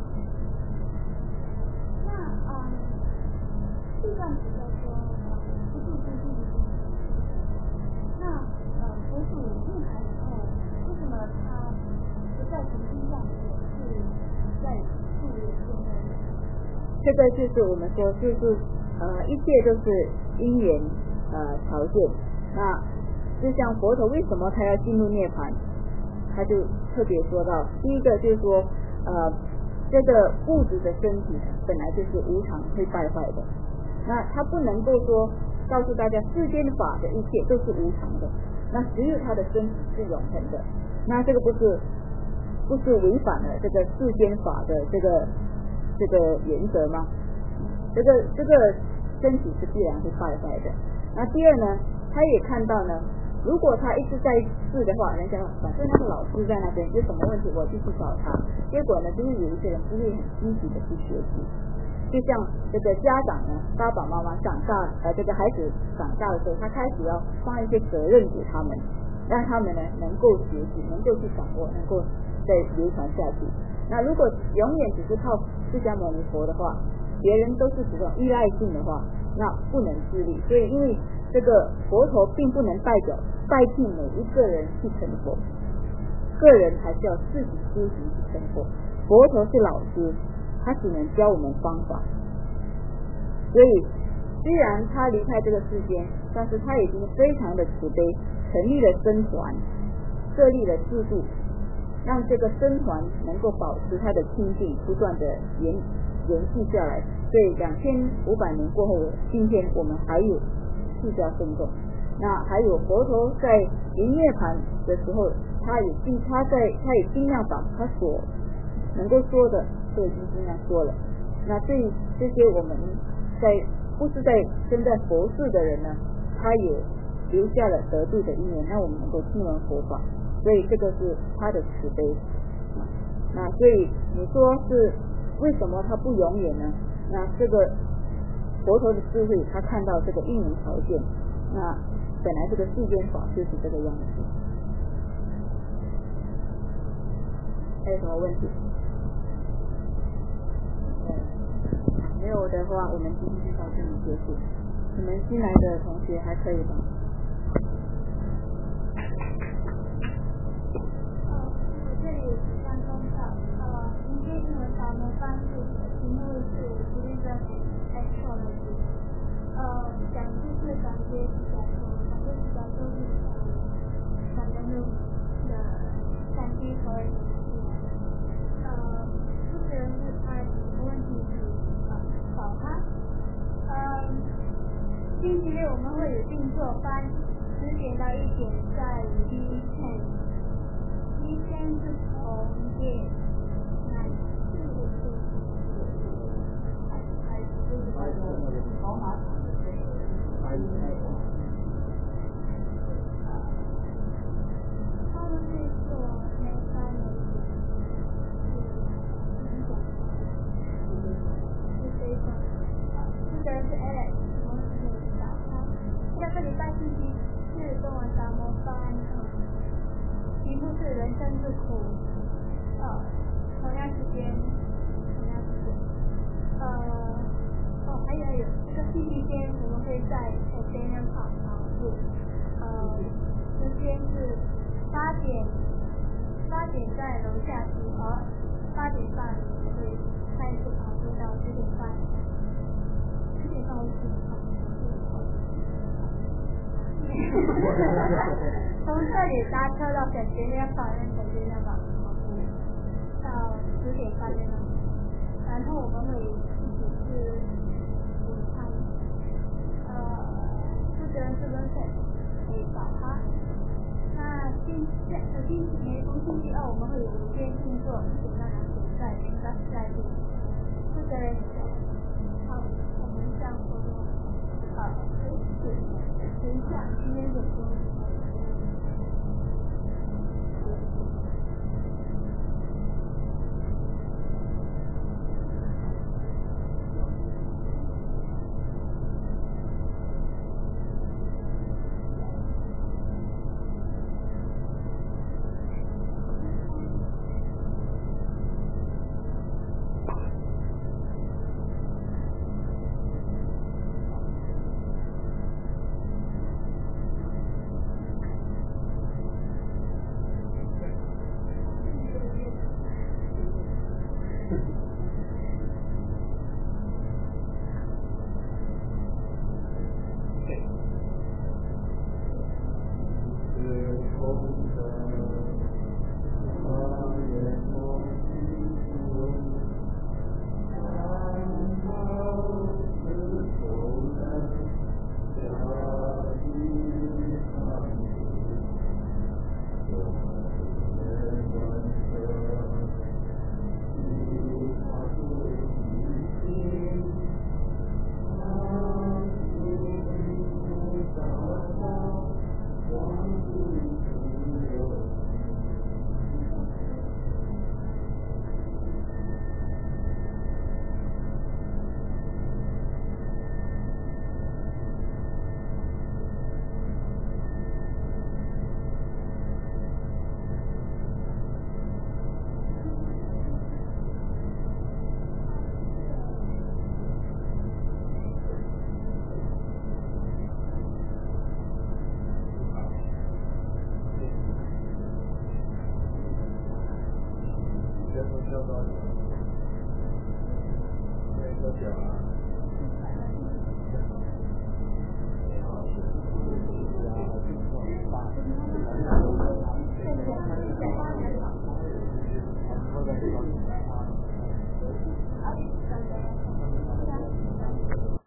那就算比较说不是最近的那佛祖涅槃以后，为什么他不再重新降生，是在树叶中的？ 这个就是我们说就是一切都是因缘条件。那就像佛陀为什么他要进入涅槃，他就特别说到，第一个就是说这个物质的身体本来就是无常会败坏的，那他不能够说告诉大家世间法的一切都是无常的，那只有他的身体是永恒的，那这个不是违反了这个世间法的这个原则吗？这个身体是必然会败坏的。那第二呢，他也看到呢，如果他一直在世的话，人家反正那个老师在那边有什么问题我就去找他，结果呢就是有一些人不会很积极的去学习。就像这个家长呢，爸爸妈妈长大这个孩子长大的时候，他开始要放一些责任给他们，让他们呢能够学习，能够去掌握，能够再流传下去。那如果永远只是靠释迦牟尼佛的话，别人都是这种依赖性的话，那不能自立。所以因为这个佛陀并不能代替每一个人去成佛，个人还是要自己修行去成佛。佛陀是老师，他只能教我们方法。所以虽然他离开这个世间，但是他已经非常的慈悲，成立了僧团，设立了制度，让这个僧团能够保持它的清净，不断的延续下来。所以2500年过后，今天我们还有释迦僧众。那还有佛陀在临涅槃的时候，他也尽量把他所能够说的都已经尽量说了。那对于这些我们不是在身在佛世的人呢，他也留下了得度的因缘，让我们能够听闻佛法。所以这个是他的慈悲。那所以你说是为什么他不永远呢？那这个佛陀的智慧，他看到这个因缘条件，那本来这个世间法就是这个样子。还有什么问题？没有的话，我们今天就到这里结束。你们新来的同学还可以吗？ 我这里有几张公告。明天英文导模班是题目是 Religion and Astrology。讲就是感觉比较多是反人路的3D 和负责人是他有问题找他。星期六我们会有定做班，10点到1点在B10。B10是从点哪4还是跑马场的这个他们会做那3年是这种负责人是 Alex， 我们可以找他。下个礼拜星期4中文达摩班，题目是人生之苦，同样时间。还有这个星期天我们会在仙人跑跑步，时间是8点在楼下集合，8点半我们会开始跑步到10点半，10点半我起跑。从这里搭车到小学联跑，小学联跑到10点半那种，然后我们会一起吃午餐。负责人是Vincent，可以找他。那从星期2我们会有5天静坐，1点到2点在明达时代路。负责人也在。好，我们这样说。是分享今天所说的。 跳到那个脚啊。